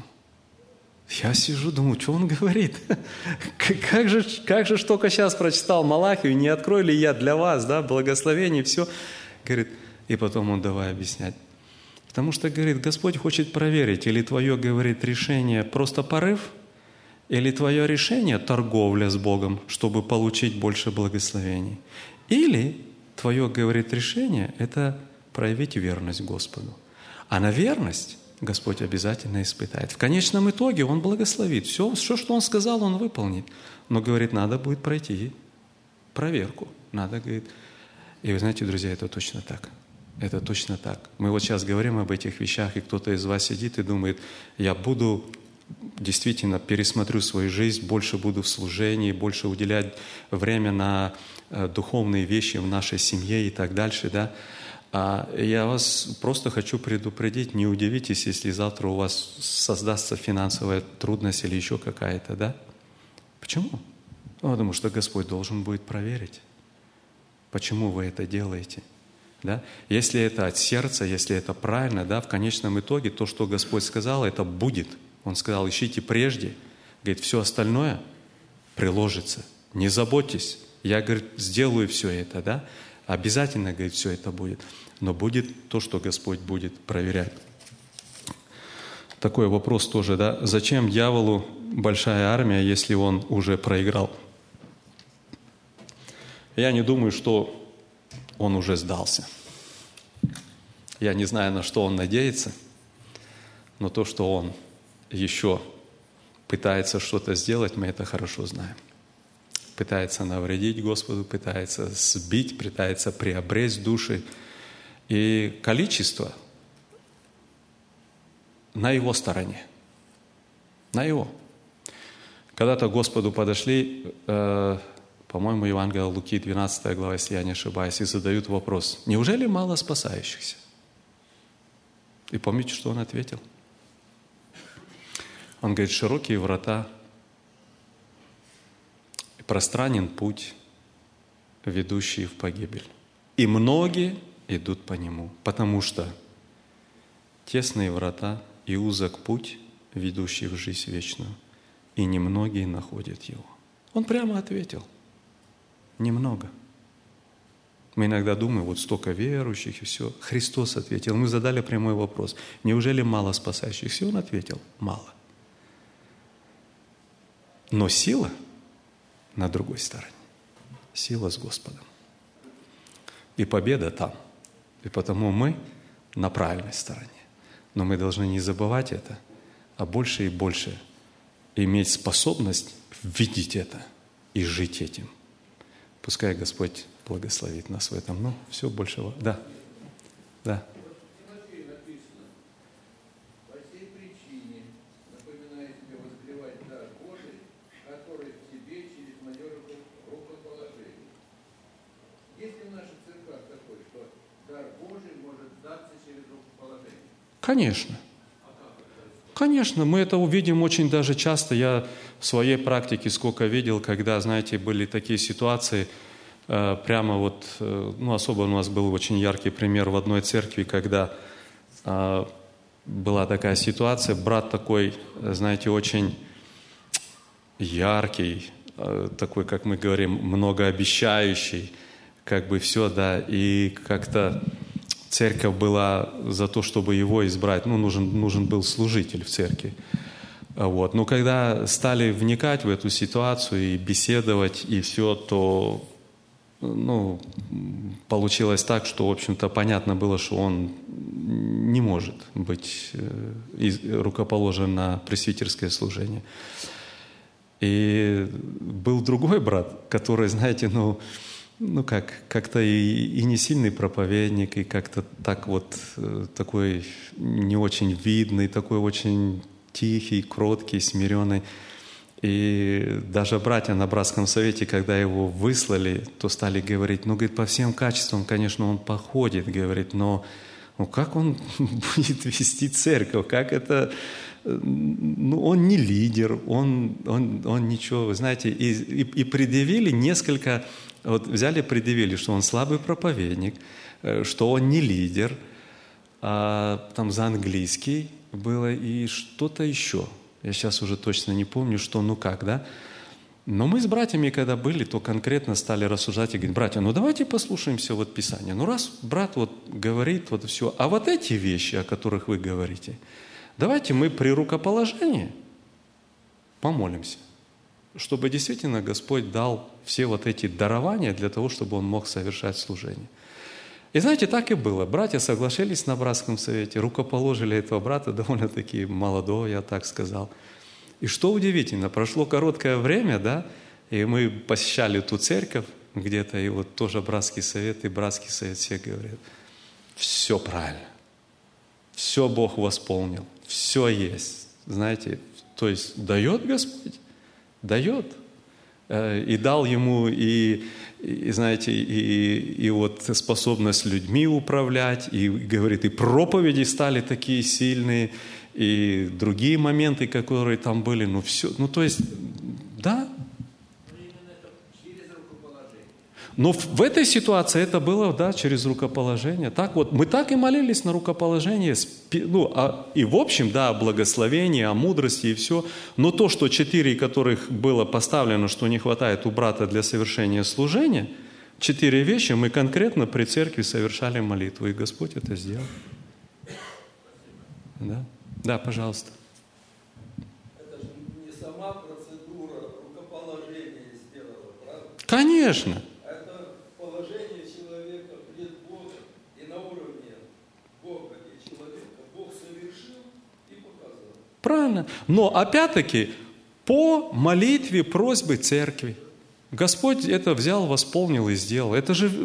Я сижу, думаю, что он говорит? Как же только сейчас прочитал Малахию, не открою ли я для вас, да, благословение, все. Говорит, и потом он давай объяснять. Потому что, говорит, Господь хочет проверить, или твое, говорит, решение просто порыв, или твое решение торговля с Богом, чтобы получить больше благословений. Или твое, говорит, решение – это проявить верность Господу. А на верность Господь обязательно испытает. В конечном итоге Он благословит. Все, что Он сказал, Он выполнит. Но, говорит, надо будет пройти проверку. Надо, говорит. И вы знаете, друзья, это точно так. Это точно так. Мы вот сейчас говорим об этих вещах, и кто-то из вас сидит и думает, я буду, действительно, пересмотрю свою жизнь, больше буду в служении, больше уделять время на духовные вещи в нашей семье и так дальше, да. Я вас просто хочу предупредить, не удивитесь, если завтра у вас создастся финансовая трудность или еще какая-то, да? Почему? Ну, потому что Господь должен будет проверить, почему вы это делаете, да? Если это от сердца, если это правильно, да, в конечном итоге то, что Господь сказал, это будет. Он сказал, ищите прежде, говорит, все остальное приложится, не заботьтесь, я, говорит, сделаю все это, да? Обязательно, говорит, все это будет. Но будет то, что Господь будет проверять. Такой вопрос тоже, да? Зачем дьяволу большая армия, если он уже проиграл? Я не думаю, что он уже сдался. Я не знаю, на что он надеется, но то, что он еще пытается что-то сделать, мы это хорошо знаем. Пытается навредить Господу, пытается сбить, пытается приобрести души. И количество на его стороне. На его. Когда-то к Господу подошли, по-моему, Евангелие Луки, 12 глава, если я не ошибаюсь, и задают вопрос, неужели мало спасающихся? И помните, что он ответил? Он говорит, широкие врата, пространен путь, ведущий в погибель. И многие идут по нему, потому что тесные врата и узок путь, ведущий в жизнь вечную, и немногие находят его. Он прямо ответил. Немного. Мы иногда думаем, вот столько верующих и все. Христос ответил. Мы задали прямой вопрос. Неужели мало спасающихся? Он ответил. Мало. Но сила на другой стороне. Сила с Господом. И победа там. И потому мы на правильной стороне. Но мы должны не забывать это, а больше и больше иметь способность видеть это и жить этим. Пускай Господь благословит нас в этом. Ну, все больше. Да. Да. Конечно. Конечно, мы это увидим очень даже часто. Я в своей практике сколько видел, когда, знаете, были такие ситуации, прямо вот, ну, особо у нас был очень яркий пример в одной церкви, когда была такая ситуация, брат такой, знаете, очень яркий, такой, как мы говорим, многообещающий, как бы все, да, и как-то церковь была за то, чтобы его избрать. Ну, нужен был служитель в церкви. Вот. Но когда стали вникать в эту ситуацию и беседовать, и все, то получилось так, что, в общем-то, понятно было, что он не может быть рукоположен на пресвитерское служение. И был другой брат, который, знаете, как-то и не сильный проповедник, и как-то так вот такой не очень видный, такой очень тихий, кроткий, смиренный. И даже братья на братском совете, когда его выслали, то стали говорить, говорит, по всем качествам, конечно, он походит, говорит, но как он будет вести церковь, как это... он не лидер, он ничего, вы знаете, и предъявили несколько, предъявили, что он слабый проповедник, что он не лидер, там за английский было и что-то еще. Я сейчас уже точно не помню, что, да. Но мы с братьями, когда были, то конкретно стали рассуждать и говорить, братья, давайте послушаемся Писания. Раз брат говорит все, а эти вещи, о которых вы говорите, давайте мы при рукоположении помолимся, чтобы действительно Господь дал все эти дарования для того, чтобы он мог совершать служение. И знаете, так и было. Братья соглашались на братском совете, рукоположили этого брата, довольно-таки молодого, я так сказал. И что удивительно, прошло короткое время, да, и мы посещали ту церковь где-то, и тоже братский совет, и братский совет все говорят, все правильно, все Бог восполнил, все есть. Знаете, то есть дает Господь? Дает. И дал ему знаете, и способность людьми управлять, и говорит, и проповеди стали такие сильные, и другие моменты, которые там были, все, то есть, да. Но в этой ситуации это было, да, через рукоположение. Так мы так и молились на рукоположение, и в общем, да, о благословении, о мудрости и все. Но то, что 4, которых было поставлено, что не хватает у брата для совершения служения, 4 вещи мы конкретно при церкви совершали молитву, и Господь это сделал. Да, да, пожалуйста. Это же не сама процедура рукоположения сделала, правда? Конечно. Правильно. Но опять-таки по молитве, просьбе церкви. Господь это взял, восполнил и сделал. Это же,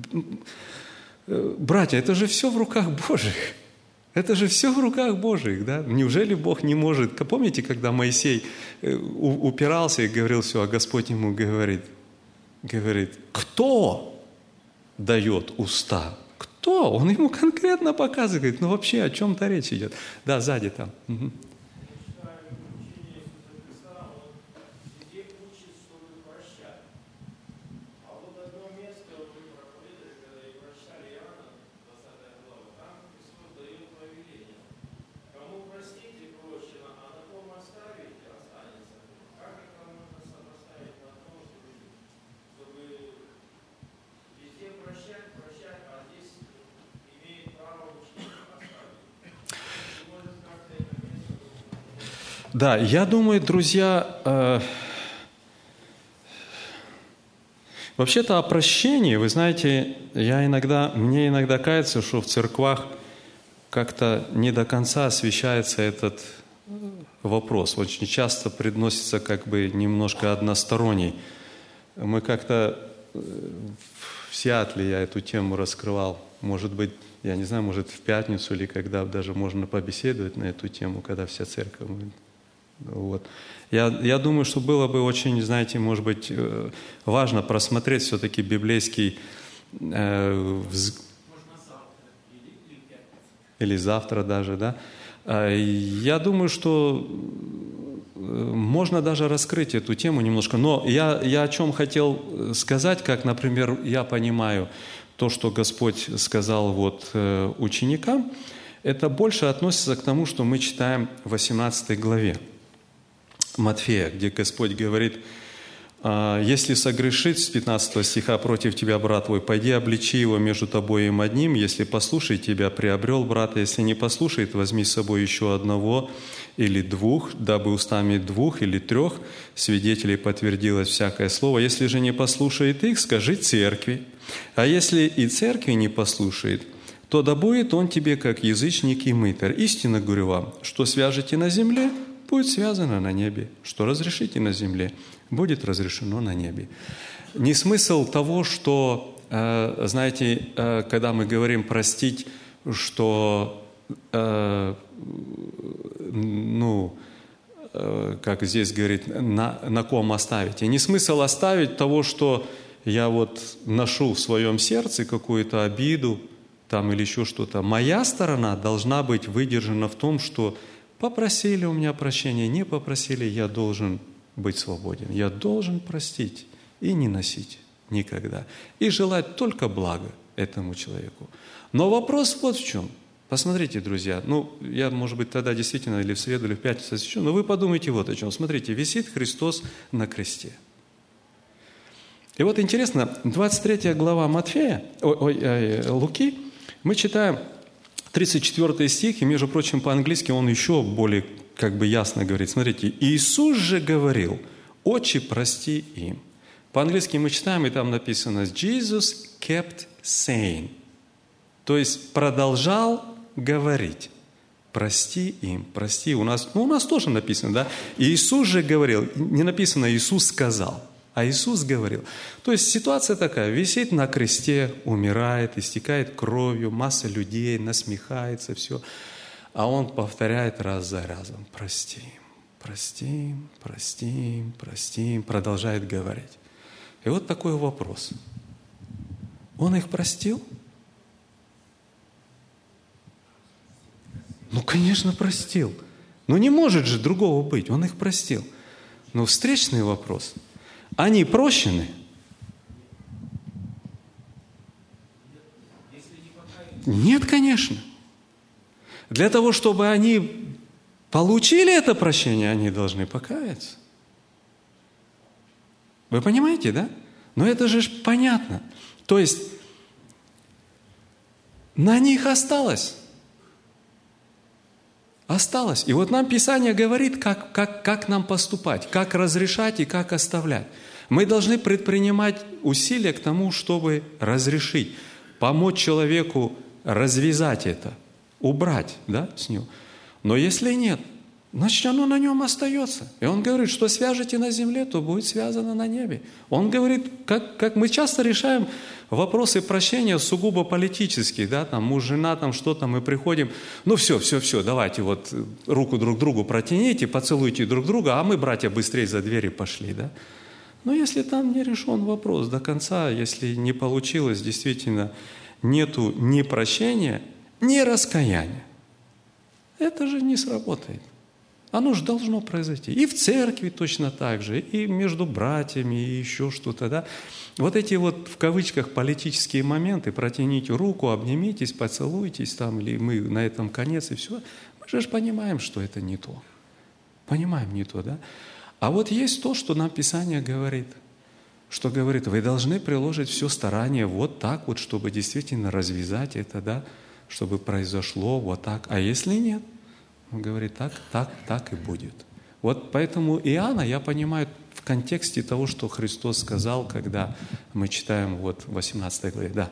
братья, это же все в руках Божьих. Это же все в руках Божьих, да? Неужели Бог не может? Помните, когда Моисей упирался и говорил все, а Господь ему говорит, кто дает уста? Кто? Он ему конкретно показывает. Вообще о чем-то речь идет. Да, сзади там. Угу. Да, я думаю, друзья, вообще-то о прощении, вы знаете, мне иногда кажется, что в церквах как-то не до конца освещается этот вопрос. Очень часто предносится немножко односторонний. Мы как-то в Сиэтле я эту тему раскрывал, может быть, я не знаю, может в пятницу или когда даже можно побеседовать на эту тему, когда вся церковь. Я думаю, что было бы очень, знаете, может быть, важно просмотреть все-таки библейский или завтра даже, да. Я думаю, что можно даже раскрыть эту тему немножко. Но я о чем хотел сказать, как, например, я понимаю то, что Господь сказал ученикам, это больше относится к тому, что мы читаем в 18 главе Матфея, где Господь говорит, Если согрешит, с 15 стиха, против тебя брат твой, пойди обличи его между тобой и им одним, если послушает тебя, приобрел брата, если не послушает, возьми с собой еще одного или двух, дабы устами 2 или 3 свидетелей подтвердилось всякое слово. Если же не послушает их, скажи церкви. А если и церкви не послушает, то да будет он тебе, как язычник и мытарь. Истинно говорю вам, что свяжете на земле, будет связано на небе, что разрешите на земле, будет разрешено на небе. Не смысл того, что, знаете, когда мы говорим простить, что, как здесь говорит, на ком оставить. И не смысл оставить того, что я вот ношу в своем сердце какую-то обиду там, или еще что-то. Моя сторона должна быть выдержана в том, что попросили у меня прощения, не попросили, я должен быть свободен. Я должен простить и не носить никогда. И желать только блага этому человеку. Но вопрос вот в чем. Посмотрите, друзья, я, может быть, тогда действительно или в среду, или в пятницу освящу, но вы подумайте вот о чем. Смотрите, висит Христос на кресте. И вот интересно, 23 глава Луки, мы читаем 34 стих, и, между прочим, по-английски он еще более ясно говорит. Смотрите, Иисус же говорил, «Отче, прости им». По-английски мы читаем, и там написано «Jesus kept saying». То есть продолжал говорить. Прости им, прости. У нас тоже написано, да? Иисус же говорил, не написано «Иисус сказал», а Иисус говорил. То есть ситуация такая, висит на кресте, умирает, истекает кровью, масса людей, насмехается, все. А он повторяет раз за разом, прости им, прости им, прости им, прости им, продолжает говорить. И вот такой вопрос. Он их простил? Конечно, простил. Но не может же другого быть, он их простил. Но встречный вопрос. Они прощены? Нет, конечно. Для того, чтобы они получили это прощение, они должны покаяться. Вы понимаете, да? Но это же понятно. То есть на них осталось. Осталось. И вот нам Писание говорит, как нам поступать, как разрешать и как оставлять. Мы должны предпринимать усилия к тому, чтобы разрешить, помочь человеку развязать это, убрать, с него. Но если нет, значит, оно на нем остается. И он говорит, что свяжете на земле, то будет связано на небе. Он говорит, как мы часто решаем вопросы прощения сугубо политические, там муж, жена, там что-то, мы приходим, все, давайте вот руку друг другу протяните, поцелуйте друг друга, а мы, братья, быстрее за двери пошли, Но если там не решен вопрос до конца, если не получилось, действительно, нету ни прощения, ни раскаяния, это же не сработает. Оно же должно произойти. И в церкви точно так же, и между братьями, и еще что-то, Вот эти в кавычках политические моменты, протяните руку, обнимитесь, поцелуйтесь или мы на этом конец, и все. Мы же понимаем, что это не то. Понимаем не то, А вот есть то, что нам Писание говорит. Что говорит, вы должны приложить все старание вот так чтобы действительно развязать это, чтобы произошло вот так. А если нет? Он говорит, так и будет. Вот поэтому Иоанна, я понимаю, в контексте того, что Христос сказал, когда мы читаем в 18 главе. Да.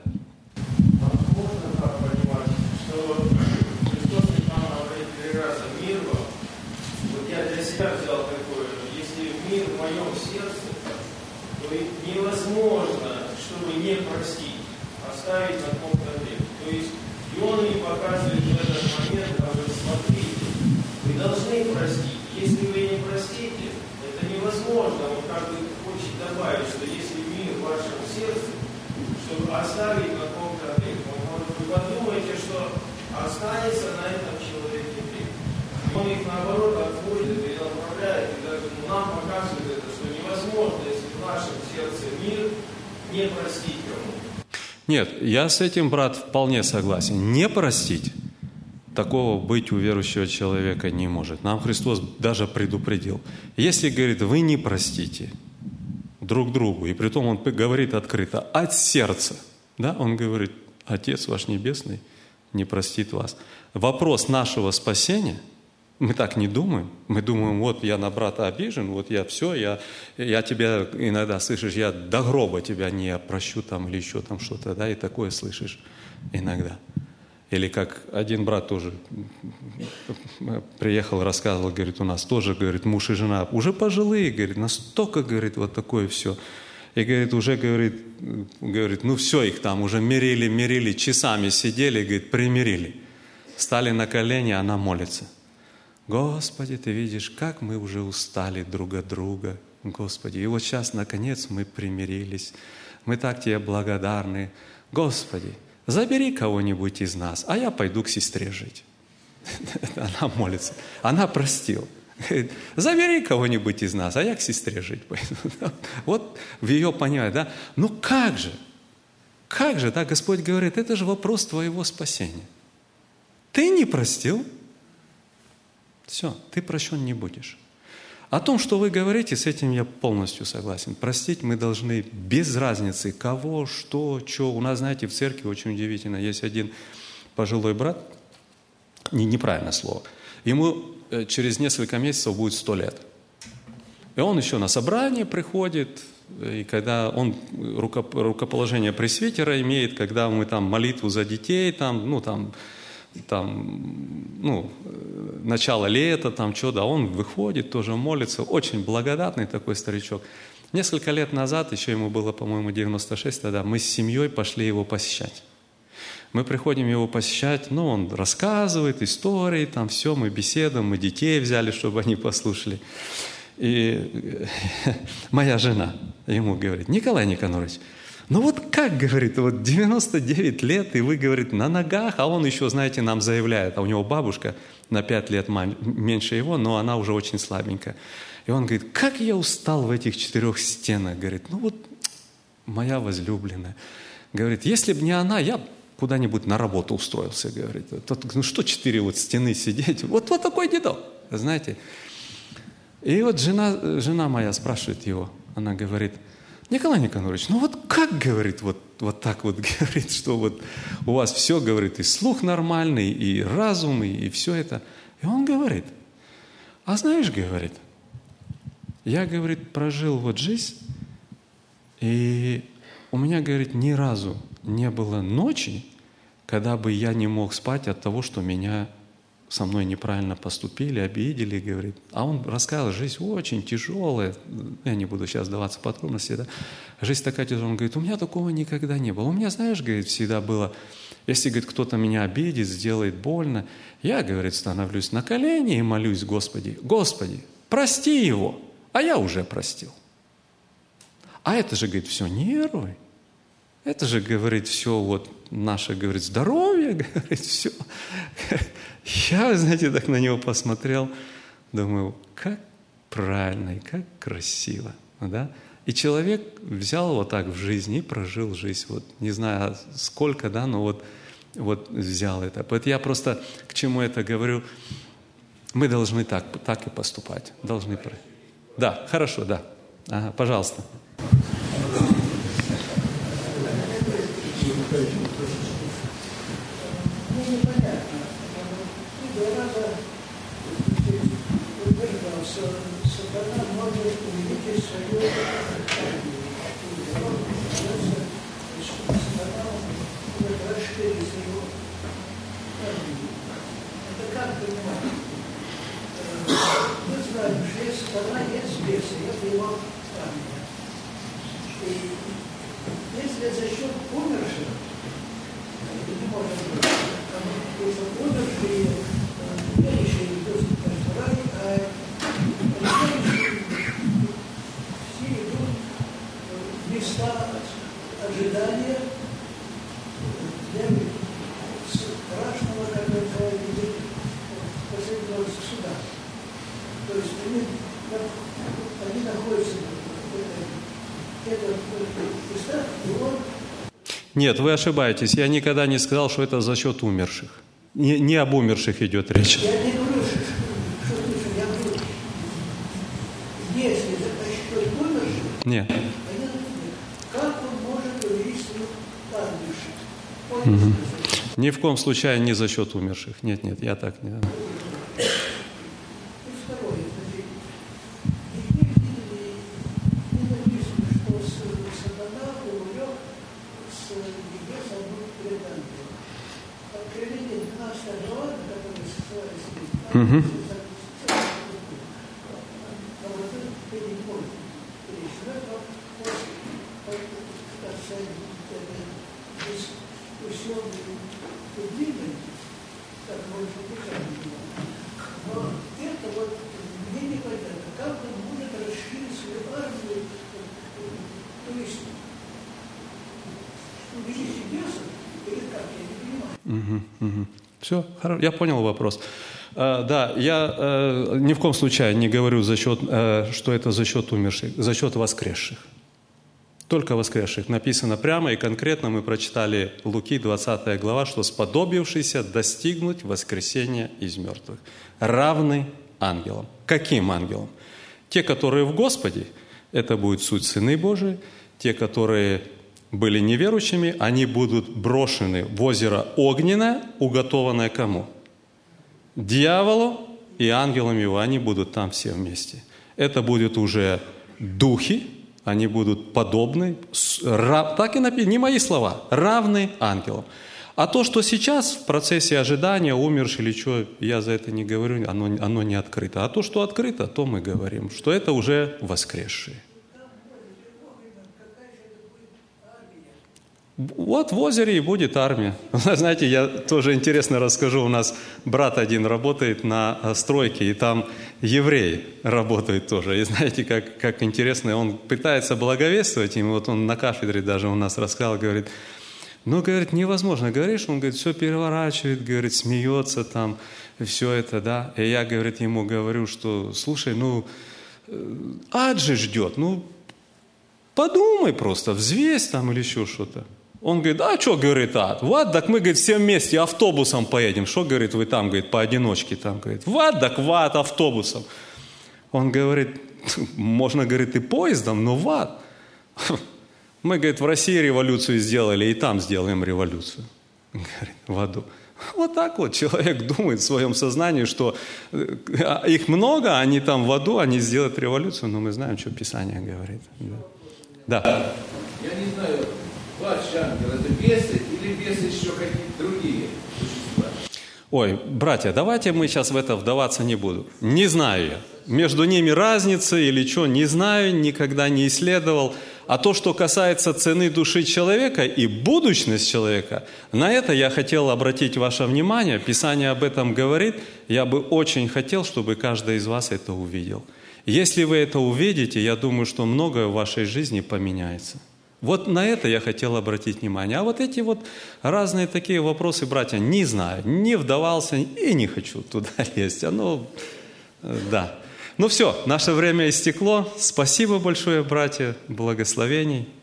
Можно так понимать, что Христос говорит 3 раза «мир вам». Вот я для себя взял такое, если мир в моем сердце, то невозможно, чтобы не простить, оставить на каком-то грех. То есть и он мне показывает в этот момент, говорит, смотрите, вы должны простить. Если вы не простите, это невозможно. Он хочет добавить, что если мир в вашем сердце, чтобы оставить на каком-то грех. Он говорит, вы подумайте, что останется на этом человеке грех. Он их наоборот отводит и направляет, и даже нам показывает это, что невозможно, если в нашем сердце мир, не простить кому. Нет, я с этим, брат, вполне согласен. Не простить, такого быть у верующего человека не может. Нам Христос даже предупредил. Если, говорит, вы не простите, друг другу. И притом он говорит открыто, от сердца. Да? Он говорит, Отец ваш Небесный не простит вас. Вопрос нашего спасения, мы так не думаем. Мы думаем, вот я на брата обижен, вот я все, я тебя иногда слышишь, я до гроба тебя не прощу там или еще там что-то, да, и такое слышишь иногда. Или как один брат тоже приехал, рассказывал, говорит, у нас тоже, говорит, муж и жена уже пожилые, говорит, настолько, говорит, вот такое все. И, говорит, уже, говорит, ну все, их там уже мерили, часами сидели, говорит, примирили. Стали на колени, она молится. Господи, Ты видишь, как мы уже устали друг от друга, Господи. И вот сейчас, наконец, мы примирились. Мы так Тебе благодарны. Господи, забери кого-нибудь из нас, а я пойду к сестре жить. Она молится. Она простила. Говорит, забери кого-нибудь из нас, а я к сестре жить пойду. Вот в ее понимании, да? Ну как же? Как же, да? Господь говорит, это же вопрос твоего спасения. Ты не простил? Все, ты прощен не будешь. О том, что вы говорите, с этим я полностью согласен. Простить мы должны без разницы, кого, что. У нас, знаете, в церкви очень удивительно. Есть один пожилой брат, неправильное слово, ему через несколько месяцев будет 100 лет. И он еще на собрание приходит, и когда он рукоположение пресвитера имеет, когда мы там молитву за детей, начало лета, он выходит, тоже молится, очень благодатный такой старичок. Несколько лет назад, еще ему было, по-моему, 96, тогда мы с семьей пошли его посещать. Мы приходим его посещать, он рассказывает истории, все, мы беседуем, мы детей взяли, чтобы они послушали. И моя жена ему говорит, Николай Никонорович, как, говорит, 99 лет, и вы, говорит, на ногах, а он еще, знаете, нам заявляет, а у него бабушка на 5 лет меньше его, но она уже очень слабенькая. И он говорит, как я устал в этих 4 стенах, говорит, моя возлюбленная. Говорит, если бы не она, я куда-нибудь на работу устроился, говорит. Что 4 стены сидеть? Вот такой дедок, знаете. И жена моя спрашивает его, она говорит, Николай Никонорович, как, говорит, вот так говорит, что у вас все, говорит, и слух нормальный, и разум, и все это. И он говорит, а знаешь, говорит, я, говорит, прожил жизнь, и у меня, говорит, ни разу не было ночи, когда бы я не мог спать от того, что со мной неправильно поступили, обидели, говорит. А он рассказывал, жизнь очень тяжелая, я не буду сейчас даваться в подробности, да? Жизнь такая тяжелая. Он говорит, у меня такого никогда не было. У меня, знаешь, говорит, всегда было, если, говорит, кто-то меня обидит, сделает больно, я, говорит, становлюсь на колени и молюсь, Господи, прости его, а я уже простил. А это же, говорит, все нервы. Это же, говорит, все наше, говорит, здоровье, говорит, все. Я, знаете, так на него посмотрел, думаю, как правильно и как красиво, да? И человек взял так в жизни и прожил жизнь, не знаю сколько, да, но взял это. Поэтому я просто к чему это говорю, мы должны так и поступать, должны. Да, хорошо, да. Ага, пожалуйста. Сатана может увеличить свою расширить его. Это как понимать? Мы знаем, что есть сатана, есть бесы, это его армия. И если за счет умерших, не может быть, если умершие, верующие идут в рай, а все идут в места ожидания для страшного, как это видит, последнего суда. То есть они находятся в этом местах, и он... Нет, вы ошибаетесь. Я никогда не сказал, что это за счет умерших. Не об умерших идет речь. Я не говорю, что я говорю, если за счет умерших, нет. Ни в коем случае не за счет умерших. Нет, я так не... И второе, значит, нигде не написано, что сатана увлек с небес одну перед ангелом. Откровение 12 глава, на которой ссылались, но это вот мне непонятно, как он будет расширить свою армию, то есть увеличить вес, или как, я не понимаю. Все, я понял вопрос. Да, я ни в коем случае не говорю, что это за счет умерших, за счет воскресших. Только воскресших. Написано прямо и конкретно, мы прочитали Луки, 20 глава, что сподобившийся достигнуть воскресения из мертвых. Равны ангелам. Каким ангелам? Те, которые в Господе, это будет суть сыны Божии. Те, которые были неверующими, они будут брошены в озеро огненное, уготованное кому? Дьяволу и ангелам его. Они будут там все вместе. Это будут уже духи, они будут подобны, так и написано, не мои слова, равны ангелам. А то, что сейчас в процессе ожидания, умерший или что, я за это не говорю, оно не открыто. А то, что открыто, то мы говорим, что это уже воскресшие. Вот в озере и будет армия. Знаете, я тоже интересно расскажу. У нас брат один работает на стройке, и там еврей работает тоже. И знаете, как интересно, он пытается благовествовать им. Вот он на кафедре даже у нас рассказал, говорит, говорит, невозможно. Говоришь, он, говорит, все переворачивает, говорит, смеется там, все это, да. И я, говорит, ему говорю, что, слушай, ад же ждет, подумай просто, взвесь там или еще что-то. Он говорит, а что, говорит, ад? В ад, так мы, говорит, все вместе автобусом поедем. Что, говорит, вы там, говорит, поодиночке там, говорит, в ад, так в ад автобусом. Он говорит, можно, говорит, и поездом, но в ад. Мы, говорит, в России революцию сделали, и там сделаем революцию. Говорит, в аду. Вот так вот человек думает в своем сознании, что их много, они там в аду, они сделают революцию, но мы знаем, что Писание говорит. Да. Я не знаю, ваш ангел это бесы или бесы еще какие-то другие существа? Ой, братья, давайте мы сейчас в это вдаваться не буду. Не знаю я. Между ними разница или что, не знаю, никогда не исследовал. А то, что касается цены души человека и будущность человека, на это я хотел обратить ваше внимание. Писание об этом говорит. Я бы очень хотел, чтобы каждый из вас это увидел. Если вы это увидите, я думаю, что многое в вашей жизни поменяется. Вот на это я хотел обратить внимание. А вот эти вот разные такие вопросы, братья, не знаю, не вдавался и не хочу туда лезть. Да. Ну все, наше время истекло. Спасибо большое, братья, благословений.